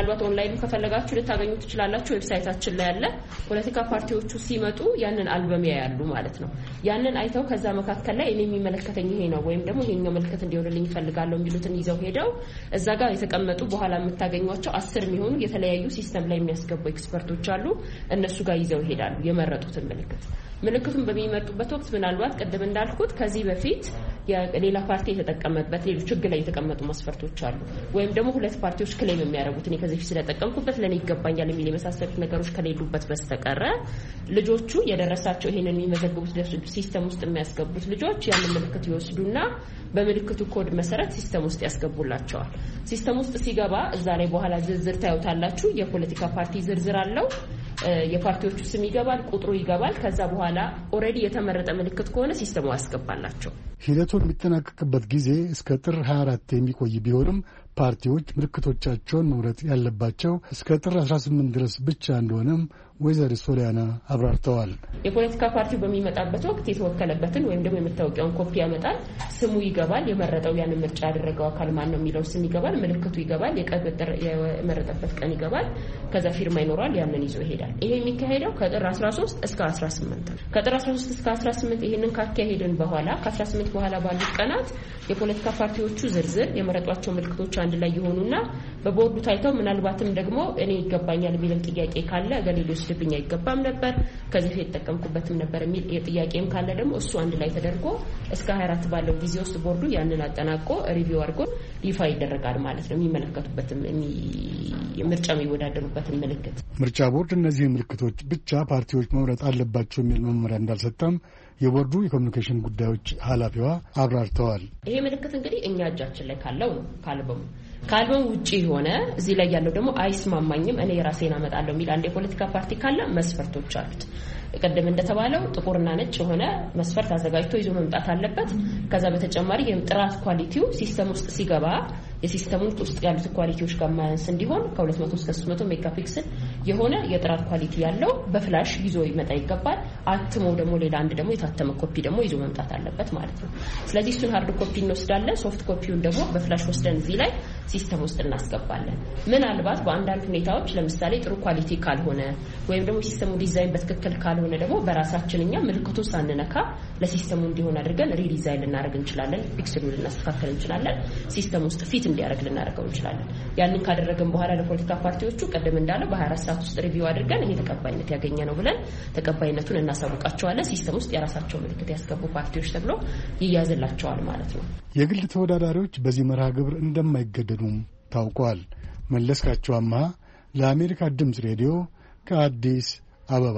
ምናልባት ኦንላይን ከፈለጋችሁ ልታገኙ ትችላላችሁ። ዌብሳይታችን ላይ ያለ ፖለቲካ ፓርቲዎቹ ሲመጡ ያንን አልበም ያያሉ ማለት ነው። ያንን አይተው ከዛ መካከል ላይ እኔ የሚመለከተኝ ይሄ ነው ወይም ደግሞ ይሄኛው መልከት እንዲሆንልኝ ይፈልጋለሁ የሚሉትን ይዘው ሄደው እዛ ጋር የተቀመጡ በኋላ የምታገኟቸው 10 የሚሆኑ የተለያዩ ሲስተም ላይ የሚያስገቡ ኤክስፐርቶች አሉ። እነሱ ጋር ይዘው ይሄዳሉ የመረጡትን ምልክቱን በሚመርጡበት ወቅት ምናልባት ቀደም እንዳልኩት ከዚህ በፊት የሌላ ፓርቲ የተጠቀመበት ሌሎች ህግ ላይ የተቀመጡ መስፈርቶች አሉ ወይም ደግሞ ሁለት ፓርቲዎች ክሌም የሚያደርጉት እኔ ከዚህ በፊት ስለተጠቀምኩበት ለኔ ይገባኛል የሚል የመሳሰሉት ነገሮች ከሌሉበት በስተቀር ልጆቹ የደረሳቸው ይሄንን የሚመዘግቡት ሲስተም ውስጥ የሚያስገቡት ልጆች ያንን ምልክት ይወስዱና በምልክቱ ኮድ መሰረት ሲስተም ውስጥ ያስገቡላቸዋል። ሲስተም ውስጥ ሲገባ እዛ ላይ በኋላ ዝርዝር ታዩታላችሁ። የፖለቲካ ፓርቲ ዝርዝር አለው። የፓርቲዎቹ ስም ይገባል፣ ቁጥሩ ይገባል። ከዛ በኋላ ኦሬዲ የተመረጠ ምልክት ከሆነ ሲስተሙ ያስገባላቸው። ሂደቱ የሚጠናቀቅበት ጊዜ እስከ ጥር 24 የሚቆይ ቢሆንም ፓርቲዎች ምልክቶቻቸውን መምረጥ ያለባቸው እስከ ጥር 18 ድረስ ብቻ እንደሆነም ወይዘሪት ሶሊያና አብራርተዋል። የፖለቲካ ፓርቲው በሚመጣበት ወቅት የተወከለበትን ወይም ደግሞ የመታወቂያውን ኮፒ ያመጣል። ስሙ ይገባል። የመረጠው ያንን ምርጫ ያደረገው አካል ማን ነው የሚለው ስም ይገባል። ምልክቱ ይገባል። የመረጠበት ቀን ይገባል። ከዛ ፊርማ ይኖራል። ያንን ይዞ ይሄዳል። ይሄ የሚካሄደው ከጥር 13 እስከ 18 ነው። ከጥር 13 እስከ 18 ይሄንን ካካሄድን በኋላ ከ18 በኋላ ባሉት ቀናት የፖለቲካ ፓርቲዎቹ ዝርዝር የመረጧቸው ምልክቶች አንድ ላይ ይሆኑና በቦርዱ ታይተው ምናልባትም ደግሞ እኔ ይገባኛል የሚል ጥያቄ ካለ ገሌ ሊወስድብኝ አይገባም ነበር ከዚህ የተጠቀምኩበትም ነበር የሚል ጥያቄም ካለ ደግሞ እሱ አንድ ላይ ተደርጎ እስከ 24 ባለው ጊዜ ውስጥ ቦርዱ ያንን አጠናቆ ሪቪው አድርጎ ይፋ ይደረጋል ማለት ነው። የሚመለከቱበትም ምርጫ የሚወዳደሩበትን ምልክት ምርጫ ቦርድ እነዚህ ምልክቶች ብቻ ፓርቲዎች መምረጥ አለባቸው የሚል መመሪያ እንዳልሰጠም የቦርዱ የኮሚኒኬሽን ጉዳዮች ኃላፊዋ አብራርተዋል። ይሄ ምልክት እንግዲህ እኛ እጃችን ላይ ካለው ነው ከአልበሙ ውጪ ሆነ እዚህ ላይ ያለው ደግሞ አይስማማኝም እኔ ራሴን አመጣለሁ የሚል አንድ የፖለቲካ ፓርቲ ካለ መስፈርቶች አሉት። ቀደም እንደተባለው ጥቁርና ነጭ የሆነ መስፈርት አዘጋጅቶ ይዞ መምጣት አለበት። ከዛ በተጨማሪ የጥራት ኳሊቲው ሲስተም ውስጥ ሲገባ የሲስተሙን ውስጥ ያሉት ኳሊቲዎች ጋር ማያንስ እንዲሆን ከ200 እስከ 300 ሜጋፒክሰል የሆነ የጥራት ኳሊቲ ያለው በፍላሽ ይዞ ይመጣ ይገባል። አትሞ ደግሞ ሌላ አንድ ደግሞ የታተመ ኮፒ ደግሞ ይዞ መምጣት አለበት ማለት ነው። ስለዚህ እሱን ሃርድ ኮፒ እንወስዳለን። ሶፍት ኮፒውን ደግሞ በፍላሽ ወስደን እዚህ ላይ ሲስተም ውስጥ እናስገባለን። ምናልባት በአንዳንድ ሁኔታዎች ለምሳሌ ጥሩ ኳሊቲ ካልሆነ ወይም ደግሞ ሲስተሙ ዲዛይን በትክክል ካልሆነ ደግሞ በራሳችን እኛ ምልክቱን ሳንነካ ለሲስተሙ እንዲሆን አድርገን ሪዲዛይን ልናደርግ እንችላለን። ፒክሰሉን ልናስተካክል እንችላለን። ሲስተም ውስጥ ፊት እንዲያደርግ ልናደርገው እንችላለን። ያንን ካደረግን በኋላ ለፖለቲካ ፓርቲዎቹ ቀደም እንዳለው በ24 ሰዓት ውስጥ ሪቪው አድርገን ይሄ ተቀባይነት ያገኘ ነው ብለን ተቀባይነቱን እናሳውቃቸዋለን። ሲስተም ውስጥ የራሳቸው ምልክት ያስገቡ ፓርቲዎች ተብሎ ይያዝላቸዋል ማለት ነው። የግል ተወዳዳሪዎች በዚህ መርሃ ግብር እንደማይገደዱም ታውቋል። መለስካቸው አማሃ ለአሜሪካ ድምፅ ሬዲዮ ከአዲስ አበባ።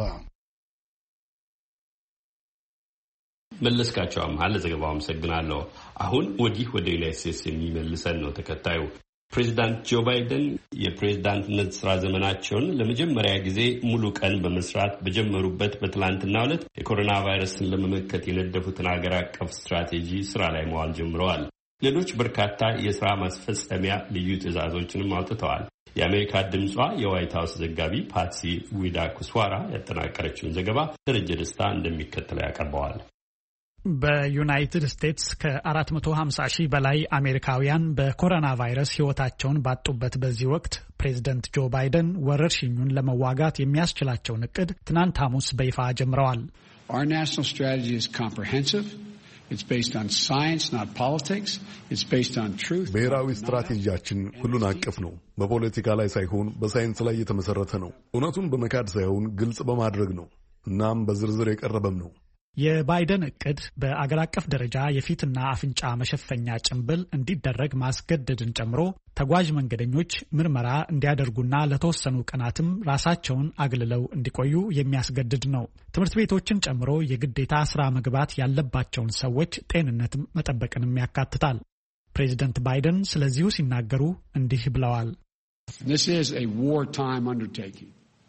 መለስካቸው አማሃ ለዘገባው አመሰግናለሁ። አሁን ወዲህ ወደ ዩናይትድ ስቴትስ የሚመልሰን ነው ተከታዩ። ፕሬዚዳንት ጆ ባይደን የፕሬዚዳንትነት ስራ ዘመናቸውን ለመጀመሪያ ጊዜ ሙሉ ቀን በመስራት በጀመሩበት በትላንትናው ዕለት የኮሮና ቫይረስን ለመመከት የነደፉትን ሀገር አቀፍ ስትራቴጂ ስራ ላይ መዋል ጀምረዋል። ሌሎች በርካታ የስራ ማስፈጸሚያ ልዩ ትዕዛዞችንም አውጥተዋል። የአሜሪካ ድምጿ የዋይት ሀውስ ዘጋቢ ፓትሲ ዊዳኩስዋራ ያጠናቀረችውን ዘገባ ደረጀ ደስታ እንደሚከተለው ያቀርበዋል። በዩናይትድ ስቴትስ ከ450 ሺህ በላይ አሜሪካውያን በኮሮና ቫይረስ ሕይወታቸውን ባጡበት በዚህ ወቅት ፕሬዝደንት ጆ ባይደን ወረርሽኙን ለመዋጋት የሚያስችላቸውን እቅድ ትናንት ሐሙስ በይፋ ጀምረዋል። Our national strategy is comprehensive. It's based on science, not politics. It's based on truth. ብሔራዊ ስትራቴጂያችን ሁሉን አቀፍ ነው። በፖለቲካ ላይ ሳይሆን በሳይንስ ላይ የተመሰረተ ነው። እውነቱን በመካድ ሳይሆን ግልጽ በማድረግ ነው። እናም በዝርዝር የቀረበም ነው። የባይደን እቅድ በአገር አቀፍ ደረጃ የፊትና አፍንጫ መሸፈኛ ጭንብል እንዲደረግ ማስገደድን ጨምሮ ተጓዥ መንገደኞች ምርመራ እንዲያደርጉና ለተወሰኑ ቀናትም ራሳቸውን አግልለው እንዲቆዩ የሚያስገድድ ነው። ትምህርት ቤቶችን ጨምሮ የግዴታ ስራ መግባት ያለባቸውን ሰዎች ጤንነት መጠበቅንም ያካትታል። ፕሬዚደንት ባይደን ስለዚሁ ሲናገሩ እንዲህ ብለዋል። This is a wartime undertaking.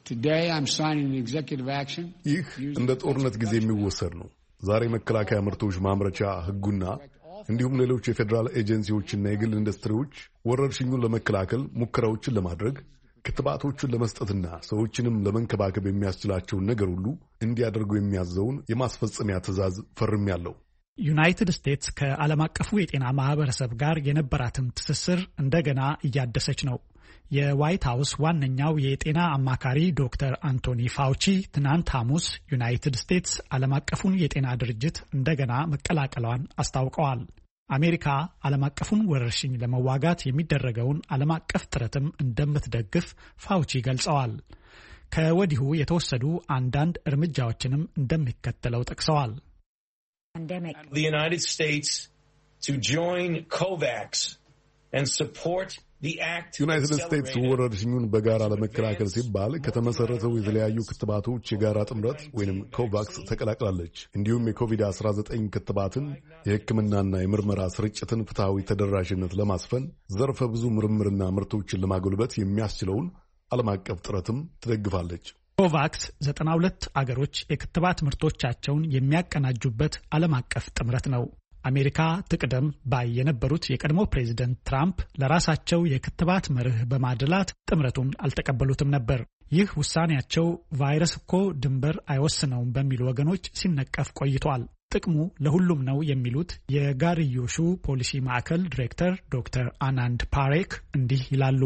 ይህ እንደ ጦርነት ጊዜ የሚወሰድ ነው። ዛሬ መከላከያ ምርቶች ማምረቻ ሕጉና እንዲሁም ሌሎች የፌዴራል ኤጀንሲዎችና የግል ኢንዱስትሪዎች ወረርሽኙን ለመከላከል ሙከራዎችን ለማድረግ ክትባቶችን ለመስጠትና ሰዎችንም ለመንከባከብ የሚያስችላቸውን ነገር ሁሉ እንዲያደርጉ የሚያዘውን የማስፈጸሚያ ትዕዛዝ ፈርሜያለሁ። ዩናይትድ ስቴትስ ከዓለም አቀፉ የጤና ማህበረሰብ ጋር የነበራትን ትስስር እንደገና እያደሰች ነው። የዋይት ሃውስ ዋነኛው የጤና አማካሪ ዶክተር አንቶኒ ፋውቺ ትናንት ሐሙስ ዩናይትድ ስቴትስ ዓለም አቀፉን የጤና ድርጅት እንደገና መቀላቀሏን አስታውቀዋል። አሜሪካ ዓለም አቀፉን ወረርሽኝ ለመዋጋት የሚደረገውን ዓለም አቀፍ ጥረትም እንደምትደግፍ ፋውቺ ገልጸዋል። ከወዲሁ የተወሰዱ አንዳንድ እርምጃዎችንም እንደሚከተለው ጠቅሰዋል። The United States to join COVAX and support ዩናይትድ ስቴትስ ወረርሽኙን በጋራ ለመከላከል ሲባል ከተመሰረተው የተለያዩ ክትባቶች የጋራ ጥምረት ወይም ኮቫክስ ተቀላቅላለች። እንዲሁም የኮቪድ-19 ክትባትን የሕክምናና የምርመራ ስርጭትን ፍትሐዊ ተደራሽነት ለማስፈን ዘርፈ ብዙ ምርምርና ምርቶችን ለማጎልበት የሚያስችለውን ዓለም አቀፍ ጥረትም ትደግፋለች። ኮቫክስ 92 አገሮች የክትባት ምርቶቻቸውን የሚያቀናጁበት ዓለም አቀፍ ጥምረት ነው። አሜሪካ ትቅደም ባይ የነበሩት የቀድሞ ፕሬዝደንት ትራምፕ ለራሳቸው የክትባት መርህ በማድላት ጥምረቱን አልተቀበሉትም ነበር። ይህ ውሳኔያቸው ቫይረስ እኮ ድንበር አይወስነውም በሚሉ ወገኖች ሲነቀፍ ቆይቷል። ጥቅሙ ለሁሉም ነው የሚሉት የጋርዮሹ ፖሊሲ ማዕከል ዲሬክተር ዶክተር አናንድ ፓሬክ እንዲህ ይላሉ።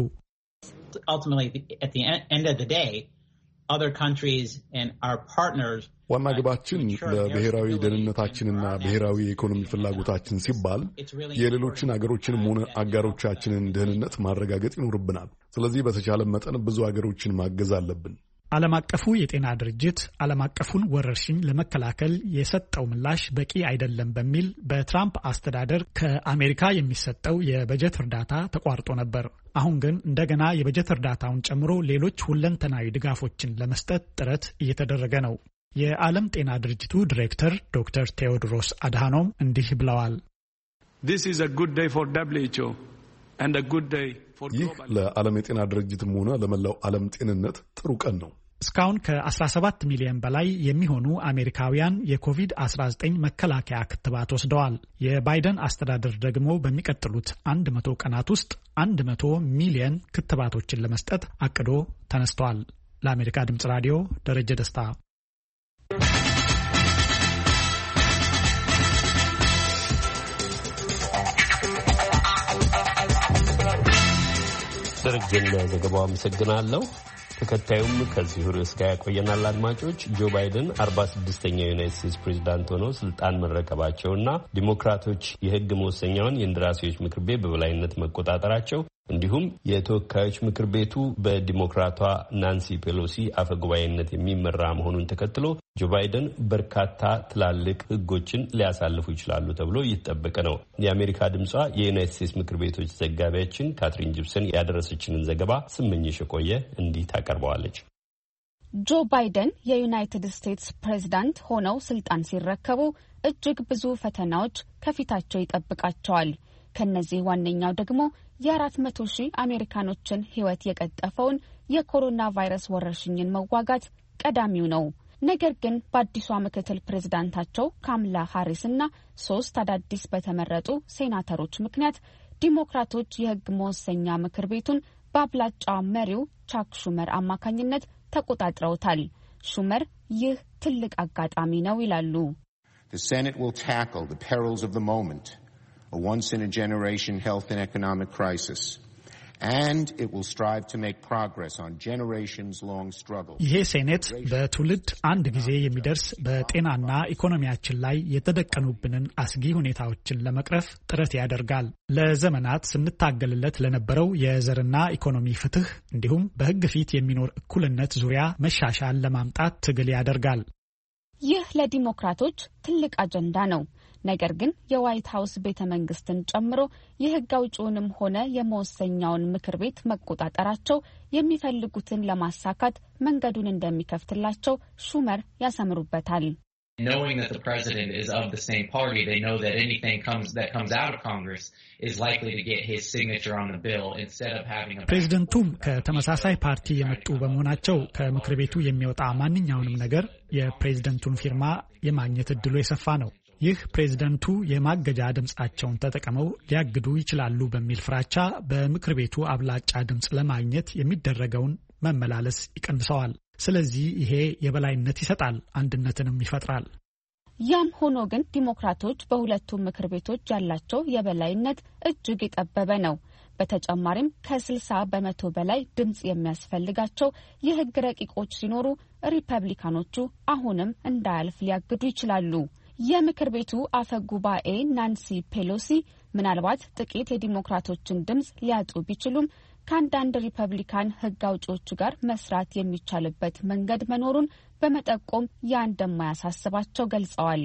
ዋና ግባችን ለብሔራዊ ደህንነታችንና ብሔራዊ የኢኮኖሚ ፍላጎታችን ሲባል የሌሎችን አገሮችንም ሆነ አጋሮቻችንን ደህንነት ማረጋገጥ ይኖርብናል። ስለዚህ በተቻለ መጠን ብዙ አገሮችን ማገዝ አለብን። ዓለም አቀፉ የጤና ድርጅት ዓለም አቀፉን ወረርሽኝ ለመከላከል የሰጠው ምላሽ በቂ አይደለም በሚል በትራምፕ አስተዳደር ከአሜሪካ የሚሰጠው የበጀት እርዳታ ተቋርጦ ነበር። አሁን ግን እንደገና የበጀት እርዳታውን ጨምሮ ሌሎች ሁለንተናዊ ድጋፎችን ለመስጠት ጥረት እየተደረገ ነው። የዓለም ጤና ድርጅቱ ዲሬክተር ዶክተር ቴዎድሮስ አድሃኖም እንዲህ ብለዋል። ይህ ለዓለም የጤና ድርጅትም ሆነ ለመላው ዓለም ጤንነት ጥሩ ቀን ነው። እስካሁን ከ17 ሚሊዮን በላይ የሚሆኑ አሜሪካውያን የኮቪድ-19 መከላከያ ክትባት ወስደዋል። የባይደን አስተዳደር ደግሞ በሚቀጥሉት 100 ቀናት ውስጥ 100 ሚሊዮን ክትባቶችን ለመስጠት አቅዶ ተነስተዋል። ለአሜሪካ ድምጽ ራዲዮ ደረጀ ደስታ። ደረጀን ለዘገባው አመሰግናለሁ። ተከታዩም ከዚሁ ርዕስ ጋር ያቆየናል። አድማጮች፣ ጆ ባይደን 46ኛው የዩናይትድ ስቴትስ ፕሬዚዳንት ሆነው ስልጣን መረከባቸውና ዲሞክራቶች የሕግ መወሰኛውን የእንደራሴዎች ምክር ቤት በበላይነት መቆጣጠራቸው እንዲሁም የተወካዮች ምክር ቤቱ በዲሞክራቷ ናንሲ ፔሎሲ አፈጉባኤነት የሚመራ መሆኑን ተከትሎ ጆ ባይደን በርካታ ትላልቅ ሕጎችን ሊያሳልፉ ይችላሉ ተብሎ እየተጠበቀ ነው። የአሜሪካ ድምጿ የዩናይትድ ስቴትስ ምክር ቤቶች ዘጋቢያችን ካትሪን ጂፕሰን ያደረሰችንን ዘገባ ስመኝሽ የቆየ እንዲህ ታቀርበዋለች። ጆ ባይደን የዩናይትድ ስቴትስ ፕሬዝዳንት ሆነው ስልጣን ሲረከቡ እጅግ ብዙ ፈተናዎች ከፊታቸው ይጠብቃቸዋል። ከነዚህ ዋነኛው ደግሞ የ400,000 አሜሪካኖችን ሕይወት የቀጠፈውን የኮሮና ቫይረስ ወረርሽኝን መዋጋት ቀዳሚው ነው። ነገር ግን በአዲሷ ምክትል ፕሬዝዳንታቸው ካማላ ሃሪስ እና 3 አዳዲስ በተመረጡ ሴናተሮች ምክንያት ዲሞክራቶች የሕግ መወሰኛ ምክር ቤቱን በአብላጫ መሪው ቻክ ሹመር አማካኝነት ተቆጣጥረውታል። ሹመር ይህ ትልቅ አጋጣሚ ነው ይላሉ። The Senate will tackle the perils of the moment, a once-in-a-generation health and economic crisis, and it will strive to make progress on generations-long struggle. ይሄ ሴኔት በትውልድ አንድ ጊዜ የሚደርስ በጤናና ኢኮኖሚያችን ላይ የተደቀኑብንን አስጊ ሁኔታዎችን ለመቅረፍ ጥረት ያደርጋል። ለዘመናት ስንታገልለት ለነበረው የዘርና ኢኮኖሚ ፍትህ እንዲሁም በሕግ ፊት የሚኖር እኩልነት ዙሪያ መሻሻል ለማምጣት ትግል ያደርጋል። ይህ ለዲሞክራቶች ትልቅ አጀንዳ ነው። ነገር ግን የዋይት ሀውስ ቤተ መንግስትን ጨምሮ የሕግ አውጪውንም ሆነ የመወሰኛውን ምክር ቤት መቆጣጠራቸው የሚፈልጉትን ለማሳካት መንገዱን እንደሚከፍትላቸው ሹመር ያሰምሩበታል። Knowing that the president is of the same party, they know that anything that comes out of Congress is likely to get his signature on the bill instead of having a... ፕሬዝደንቱም ከተመሳሳይ ፓርቲ የመጡ በመሆናቸው ከምክር ቤቱ የሚወጣ ማንኛውንም ነገር የፕሬዝደንቱን ፊርማ የማግኘት እድሉ የሰፋ ነው። ይህ ፕሬዝደንቱ የማገጃ ድምጻቸውን ተጠቅመው ሊያግዱ ይችላሉ በሚል ፍራቻ በምክር ቤቱ አብላጫ ድምጽ ለማግኘት የሚደረገውን መመላለስ ይቀንሰዋል። ስለዚህ ይሄ የበላይነት ይሰጣል፣ አንድነትንም ይፈጥራል። ያም ሆኖ ግን ዲሞክራቶች በሁለቱም ምክር ቤቶች ያላቸው የበላይነት እጅግ የጠበበ ነው። በተጨማሪም ከ60 በመቶ በላይ ድምጽ የሚያስፈልጋቸው የህግ ረቂቆች ሲኖሩ ሪፐብሊካኖቹ አሁንም እንዳያልፍ ሊያግዱ ይችላሉ። የምክር ቤቱ አፈ ጉባኤ ናንሲ ፔሎሲ ምናልባት ጥቂት የዲሞክራቶችን ድምጽ ሊያጡ ቢችሉም ከአንዳንድ ሪፐብሊካን ህግ አውጪዎቹ ጋር መስራት የሚቻልበት መንገድ መኖሩን በመጠቆም ያ እንደማያሳስባቸው ገልጸዋል።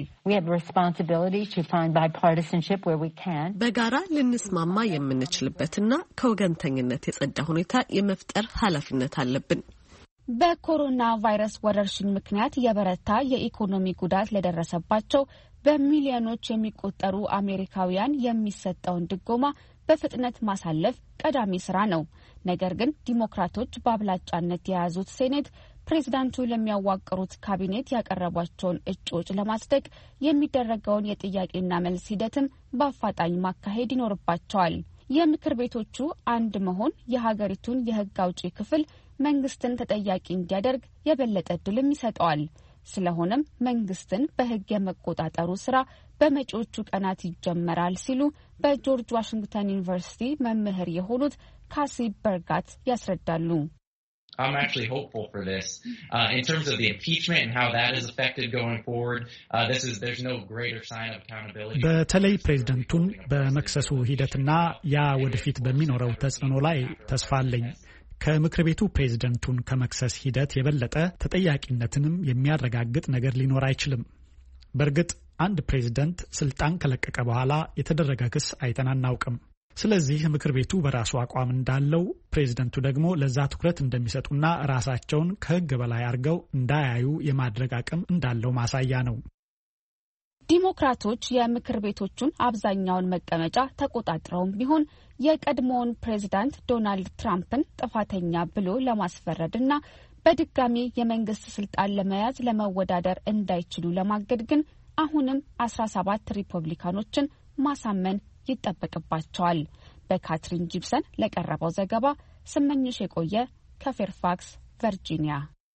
በጋራ ልንስማማ የምንችልበትና ከወገንተኝነት የጸዳ ሁኔታ የመፍጠር ኃላፊነት አለብን። በኮሮና ቫይረስ ወረርሽኝ ምክንያት የበረታ የኢኮኖሚ ጉዳት ለደረሰባቸው በሚሊዮኖች የሚቆጠሩ አሜሪካውያን የሚሰጠውን ድጎማ በፍጥነት ማሳለፍ ቀዳሚ ስራ ነው። ነገር ግን ዲሞክራቶች በአብላጫነት የያዙት ሴኔት ፕሬዝዳንቱ ለሚያዋቅሩት ካቢኔት ያቀረቧቸውን እጩዎች ለማጽደቅ የሚደረገውን የጥያቄና መልስ ሂደትም በአፋጣኝ ማካሄድ ይኖርባቸዋል። የምክር ቤቶቹ አንድ መሆን የሀገሪቱን የህግ አውጪ ክፍል መንግስትን ተጠያቂ እንዲያደርግ የበለጠ ዕድልም ይሰጠዋል። ስለሆነም መንግስትን በህግ የመቆጣጠሩ ስራ በመጪዎቹ ቀናት ይጀመራል ሲሉ በጆርጅ ዋሽንግተን ዩኒቨርሲቲ መምህር የሆኑት ካሲ በርጋት ያስረዳሉ። I'm actually hopeful for this. In terms of the impeachment and how that is affected going forward, there's no greater sign of accountability. በተለይ ፕሬዝዳንቱን በመክሰሱ ሂደትና ያ ወደፊት በሚኖረው ተጽዕኖ ላይ ተስፋ አለኝ። ከምክር ቤቱ ፕሬዝዳንቱን ከመክሰስ ሂደት የበለጠ ተጠያቂነትንም የሚያረጋግጥ ነገር ሊኖር አይችልም። በእርግጥ አንድ ፕሬዝዳንት ስልጣን ከለቀቀ በኋላ የተደረገ ክስ አይተን አናውቅም። ስለዚህ ምክር ቤቱ በራሱ አቋም እንዳለው ፕሬዝዳንቱ ደግሞ ለዛ ትኩረት እንደሚሰጡና ራሳቸውን ከህግ በላይ አድርገው እንዳያዩ የማድረግ አቅም እንዳለው ማሳያ ነው። ዲሞክራቶች የምክር ቤቶቹን አብዛኛውን መቀመጫ ተቆጣጥረውም ቢሆን የቀድሞውን ፕሬዝዳንት ዶናልድ ትራምፕን ጥፋተኛ ብሎ ለማስፈረድና በድጋሚ የመንግስት ስልጣን ለመያዝ ለመወዳደር እንዳይችሉ ለማገድ ግን አሁንም 17 ሪፐብሊካኖችን ማሳመን ይጠበቅባቸዋል። በካትሪን ጂፕሰን ለቀረበው ዘገባ ስመኝሽ የቆየ ከፌርፋክስ ቨርጂኒያ።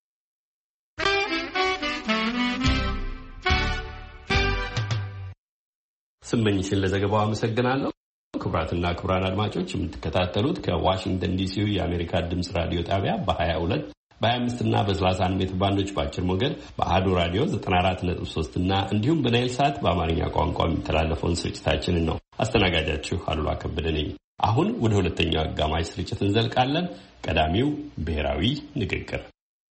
ስመኝሽን ለዘገባው አመሰግናለሁ። ክቡራትና ክቡራን አድማጮች የምትከታተሉት ከዋሽንግተን ዲሲው የአሜሪካ ድምጽ ራዲዮ ጣቢያ በ22 በ25 እና በ31 ሜትር ባንዶች በአጭር ሞገድ በአሃዱ ራዲዮ 94.3 እና እንዲሁም በናይል ሳት በአማርኛ ቋንቋ የሚተላለፈውን ስርጭታችንን ነው። አስተናጋጃችሁ አሉላ ከበደ ነኝ። አሁን ወደ ሁለተኛው አጋማሽ ስርጭት እንዘልቃለን። ቀዳሚው ብሔራዊ ንግግር።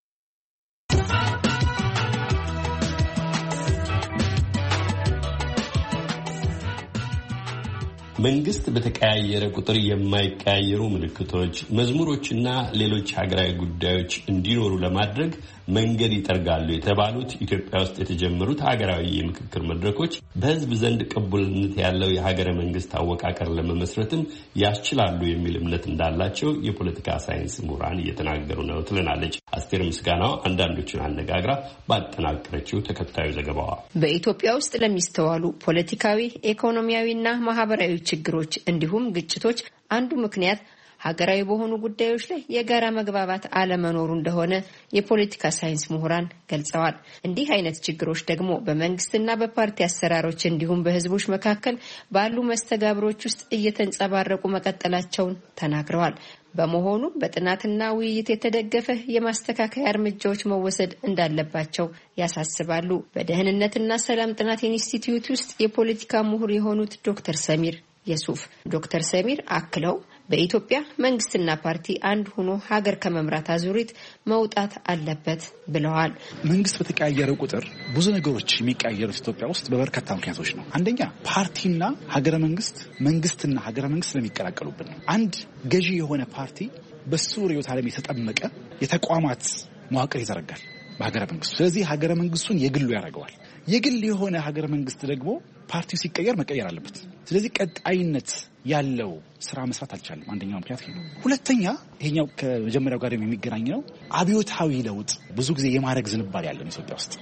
መንግስት በተቀያየረ ቁጥር የማይቀያየሩ ምልክቶች፣ መዝሙሮችና ሌሎች ሀገራዊ ጉዳዮች እንዲኖሩ ለማድረግ መንገድ ይጠርጋሉ የተባሉት ኢትዮጵያ ውስጥ የተጀመሩት ሀገራዊ የምክክር መድረኮች በሕዝብ ዘንድ ቅቡልነት ያለው የሀገረ መንግስት አወቃቀር ለመመስረትም ያስችላሉ የሚል እምነት እንዳላቸው የፖለቲካ ሳይንስ ምሁራን እየተናገሩ ነው ትለናለች አስቴር ምስጋናው አንዳንዶቹን አነጋግራ ባጠናቀረችው ተከታዩ ዘገባዋ። በኢትዮጵያ ውስጥ ለሚስተዋሉ ፖለቲካዊ፣ ኢኮኖሚያዊና ማህበራዊ ችግሮች እንዲሁም ግጭቶች አንዱ ምክንያት ሀገራዊ በሆኑ ጉዳዮች ላይ የጋራ መግባባት አለመኖሩ እንደሆነ የፖለቲካ ሳይንስ ምሁራን ገልጸዋል። እንዲህ አይነት ችግሮች ደግሞ በመንግስትና በፓርቲ አሰራሮች እንዲሁም በህዝቦች መካከል ባሉ መስተጋብሮች ውስጥ እየተንጸባረቁ መቀጠላቸውን ተናግረዋል። በመሆኑ በጥናትና ውይይት የተደገፈ የማስተካከያ እርምጃዎች መወሰድ እንዳለባቸው ያሳስባሉ። በደህንነትና ሰላም ጥናት ኢንስቲትዩት ውስጥ የፖለቲካ ምሁር የሆኑት ዶክተር ሰሚር የሱፍ ዶክተር ሰሚር አክለው በኢትዮጵያ መንግስትና ፓርቲ አንድ ሆኖ ሀገር ከመምራት አዙሪት መውጣት አለበት ብለዋል። መንግስት በተቀያየረ ቁጥር ብዙ ነገሮች የሚቀያየሩት ኢትዮጵያ ውስጥ በበርካታ ምክንያቶች ነው። አንደኛ ፓርቲና ሀገረ መንግስት፣ መንግስትና ሀገረ መንግስት ስለሚቀላቀሉብን ነው። አንድ ገዢ የሆነ ፓርቲ በሱ ርዕዮተ ዓለም የተጠመቀ የተቋማት መዋቅር ይዘረጋል በሀገረ መንግስቱ። ስለዚህ ሀገረ መንግስቱን የግሉ ያደርገዋል። የግል የሆነ ሀገረ መንግስት ደግሞ ፓርቲው ሲቀየር መቀየር አለበት። ስለዚህ ቀጣይነት ያለው ስራ መስራት አልቻለም። አንደኛው ምክንያት ይሄ ነው። ሁለተኛ ይሄኛው ከመጀመሪያው ጋር የሚገናኝ ነው። አብዮታዊ ለውጥ ብዙ ጊዜ የማድረግ ዝንባሌ ያለው ኢትዮጵያ ውስጥ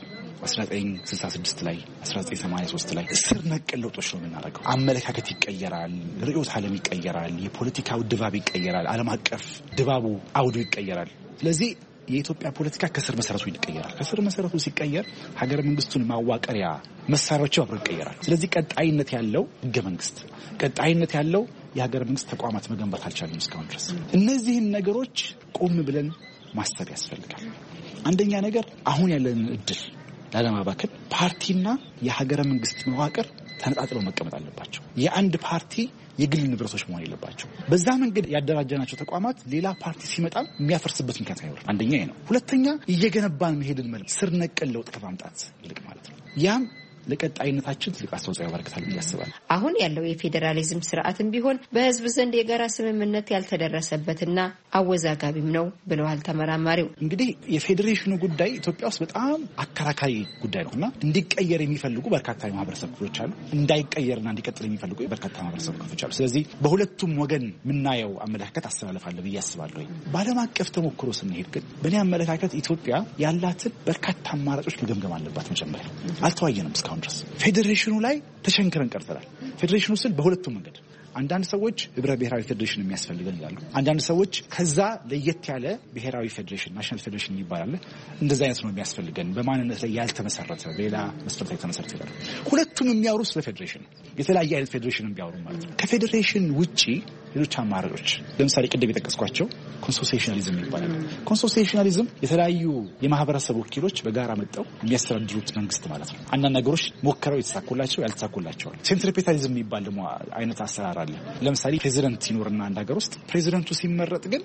1966 ላይ 1983 ላይ ስር ነቀል ለውጦች ነው የምናደርገው። አመለካከት ይቀየራል፣ ርዕዮተ ዓለም ይቀየራል፣ የፖለቲካው ድባብ ይቀየራል፣ ዓለም አቀፍ ድባቡ አውዱ ይቀየራል። ስለዚህ የኢትዮጵያ ፖለቲካ ከስር መሰረቱ ይቀየራል። ከስር መሰረቱ ሲቀየር ሀገረ መንግስቱን ማዋቀሪያ መሳሪያዎች አብረው ይቀየራል። ስለዚህ ቀጣይነት ያለው ህገ መንግስት፣ ቀጣይነት ያለው የሀገረ መንግስት ተቋማት መገንባት አልቻለም እስካሁን ድረስ። እነዚህን ነገሮች ቆም ብለን ማሰብ ያስፈልጋል። አንደኛ ነገር አሁን ያለን እድል ላለማባከን ፓርቲና የሀገረ መንግስት መዋቅር ተነጣጥለው መቀመጥ አለባቸው። የአንድ ፓርቲ የግል ንብረቶች መሆን የለባቸው። በዛ መንገድ ያደራጀናቸው ተቋማት ሌላ ፓርቲ ሲመጣ የሚያፈርስበት ምክንያት አይኖርም። አንደኛ ነው። ሁለተኛ እየገነባን መሄድን መልክ ስር ነቀል ለውጥ ከማምጣት ይልቅ ማለት ነው። ያም ለቀጣይነታችን ትልቅ አስተዋጽኦ ያበረክታል ብዬ አስባለሁ። አሁን ያለው የፌዴራሊዝም ስርዓትም ቢሆን በህዝብ ዘንድ የጋራ ስምምነት ያልተደረሰበትና አወዛጋቢም ነው ብለዋል ተመራማሪው። እንግዲህ የፌዴሬሽኑ ጉዳይ ኢትዮጵያ ውስጥ በጣም አከራካሪ ጉዳይ ነውና እንዲቀየር የሚፈልጉ በርካታ የማህበረሰብ ክፍሎች አሉ፣ እንዳይቀየርና እንዲቀጥል የሚፈልጉ በርካታ የማህበረሰብ ክፍሎች አሉ። ስለዚህ በሁለቱም ወገን የምናየው አመለካከት አስተላልፋለ ብዬ አስባለሁ። በዓለም አቀፍ ተሞክሮ ስንሄድ ግን በእኔ አመለካከት ኢትዮጵያ ያላትን በርካታ አማራጮች መገምገም አለባት። መጀመሪያ አልተዋየንም እስካሁን ድረስ ፌዴሬሽኑ ላይ ተሸንክረን ቀርተናል። ፌዴሬሽኑ ስል በሁለቱም መንገድ አንዳንድ ሰዎች ህብረ ብሔራዊ ፌዴሬሽን የሚያስፈልገን ይላሉ። አንዳንድ ሰዎች ከዛ ለየት ያለ ብሔራዊ ፌዴሬሽን ናሽናል ፌዴሬሽን ይባላል፣ እንደዛ አይነት ነው የሚያስፈልገን በማንነት ላይ ያልተመሰረተ ሌላ መስፈርት ላይ ተመሰረተ ይላሉ። ሁለቱም የሚያወሩ ስለ ፌዴሬሽን የተለያየ አይነት ፌዴሬሽን ቢያወሩ ማለት ነው። ከፌዴሬሽን ውጪ ሌሎች አማራጮች ለምሳሌ ቅድም የጠቀስኳቸው ኮንሶሴሽናሊዝም ይባላል። ኮንሶሴሽናሊዝም የተለያዩ የማህበረሰብ ወኪሎች በጋራ መጠው የሚያስተዳድሩት መንግስት ማለት ነው። አንዳንድ ነገሮች ሞከረው የተሳኩላቸው ያልተሳኩላቸዋል። ሴንትሪፔታሊዝም የሚባል ደግሞ አይነት አሰራር አለ። ለምሳሌ ፕሬዚደንት ይኖርና አንድ ሀገር ውስጥ ፕሬዚደንቱ ሲመረጥ ግን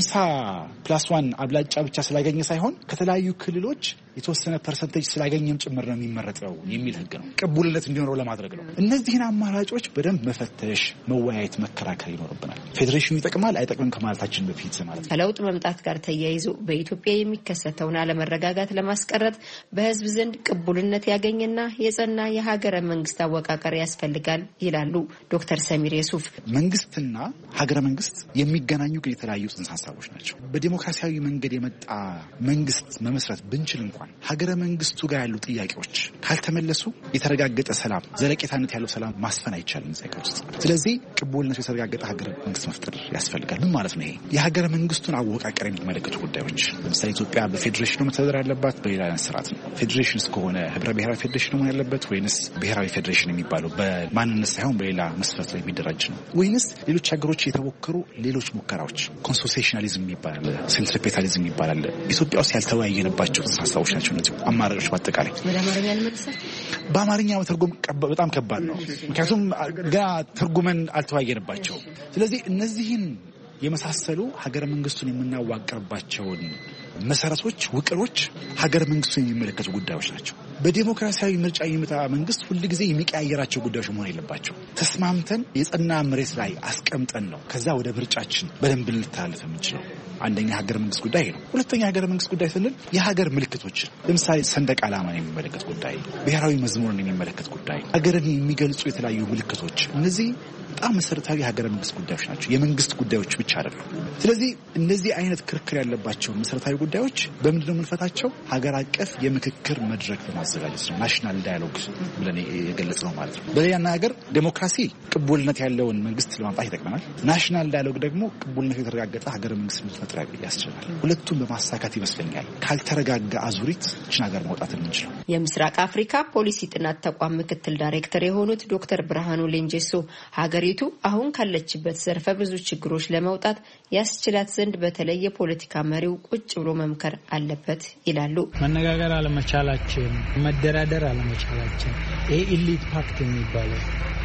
50+1 አብላጫ ብቻ ስላገኘ ሳይሆን ከተለያዩ ክልሎች የተወሰነ ፐርሰንቴጅ ስላገኘም ጭምር ነው የሚመረጠው የሚል ህግ ነው። ቅቡልነት እንዲኖረው ለማድረግ ነው። እነዚህን አማራጮች በደንብ መፈተሽ፣ መወያየት፣ መከራከር ይኖርብናል። ፌዴሬሽኑ ይጠቅማል አይጠቅምም ከማለታችን በፊት ማለት ነው። ከለውጥ መምጣት ጋር ተያይዞ በኢትዮጵያ የሚከሰተውን አለመረጋጋት ለማስቀረት በህዝብ ዘንድ ቅቡልነት ያገኘና የጸና የሀገረ መንግስት አወቃቀር ያስፈልጋል ይላሉ ዶክተር ሰሚር የሱፍ። መንግስትና ሀገረ መንግስት የሚገናኙ ግን የተለያዩ ጽንሰ ሀሳቦች ናቸው። በዲሞክራሲያዊ መንገድ የመጣ መንግስት መመስረት ብንችል እንኳን ሀገረ መንግስቱ ጋር ያሉ ጥያቄዎች ካልተመለሱ የተረጋገጠ ሰላም፣ ዘለቄታነት ያለው ሰላም ማስፈን አይቻልም እዚያ ሀገር ውስጥ። ስለዚህ ቅቡልነቱ የተረጋገጠ ሀገረ መንግስት መፍጠር ያስፈልጋል። ምን ማለት ነው ይሄ? የሀገረ መንግስቱን አወቃቀር የሚመለከቱ ጉዳዮች ለምሳሌ ኢትዮጵያ በፌዴሬሽኑ መተዳደር ያለባት በሌላ አይነት ስርዓት ነው። ፌዴሬሽን እስከሆነ ህብረ ብሔራዊ ፌዴሬሽን መሆን ያለበት ወይንስ ብሔራዊ ፌዴሬሽን የሚባለው በማንነት ሳይሆን በሌላ መስፈርት ላይ የሚደራጅ ነው? ወይንስ ሌሎች ሀገሮች የተሞከሩ ሌሎች ሙከራዎች ኮንሶሴሽናሊዝም ይባላል፣ ሴንትሪፔታሊዝም ይባላል። ኢትዮጵያ ውስጥ ያልተወያየንባቸው ሀሳቦች ናቸው እነዚህ አማራጮች። በአጠቃላይ በአማርኛ መተርጎም በጣም ከባድ ነው፣ ምክንያቱም ገና ትርጉመን አልተወያየንባቸው። ስለዚህ እነዚህን የመሳሰሉ ሀገረ መንግስቱን የምናዋቅርባቸውን መሰረቶች፣ ውቅሮች ሀገረ መንግስቱን የሚመለከቱ ጉዳዮች ናቸው። በዲሞክራሲያዊ ምርጫ የሚመጣ መንግስት ሁልጊዜ የሚቀያየራቸው ጉዳዮች መሆን የለባቸው። ተስማምተን የጸና መሬት ላይ አስቀምጠን ነው ከዛ ወደ ምርጫችን በደንብ ልንተላለፍ የምንችለው። አንደኛ ሀገረ መንግስት ጉዳይ ነው። ሁለተኛ ሀገረ መንግስት ጉዳይ ስንል የሀገር ምልክቶች ለምሳሌ ሰንደቅ ዓላማን የሚመለከት ጉዳይ፣ ብሔራዊ መዝሙርን የሚመለከት ጉዳይ፣ ሀገርን የሚገልጹ የተለያዩ ምልክቶች፣ እነዚህ በጣም መሰረታዊ የሀገረ መንግስት ጉዳዮች ናቸው። የመንግስት ጉዳዮች ብቻ አይደሉም። ስለዚህ እነዚህ አይነት ክርክር ያለባቸው መሰረታዊ ጉዳዮች በምንድን ነው የምንፈታቸው? ሀገር አቀፍ የምክክር መድረክ በማዘጋጀት ነው። ናሽናል ዳያሎግ ብለን የገለጽ ነው ማለት ነው። በሌላ ሀገር ዴሞክራሲ ቅቡልነት ያለውን መንግስት ለማምጣት ይጠቅመናል። ናሽናል ዳያሎግ ደግሞ ቅቡልነት የተረጋገጠ ሀገረ መንግስት እንዲፈጠር ያስችላል። ሁለቱም በማሳካት ይመስለኛል ካልተረጋጋ አዙሪት ችን ሀገር ማውጣት እንችላል። የምስራቅ አፍሪካ ፖሊሲ ጥናት ተቋም ምክትል ዳይሬክተር የሆኑት ዶክተር ብርሃኑ ሌንጀሶ ሀገሪቱ አሁን ካለችበት ዘርፈ ብዙ ችግሮች ለመውጣት ያስችላት ዘንድ በተለይ የፖለቲካ መሪው ቁጭ ብሎ መምከር አለበት ይላሉ። መነጋገር አለመቻላችን፣ መደራደር አለመቻላችን፣ ይሄ ኢሊት ፓክት የሚባለው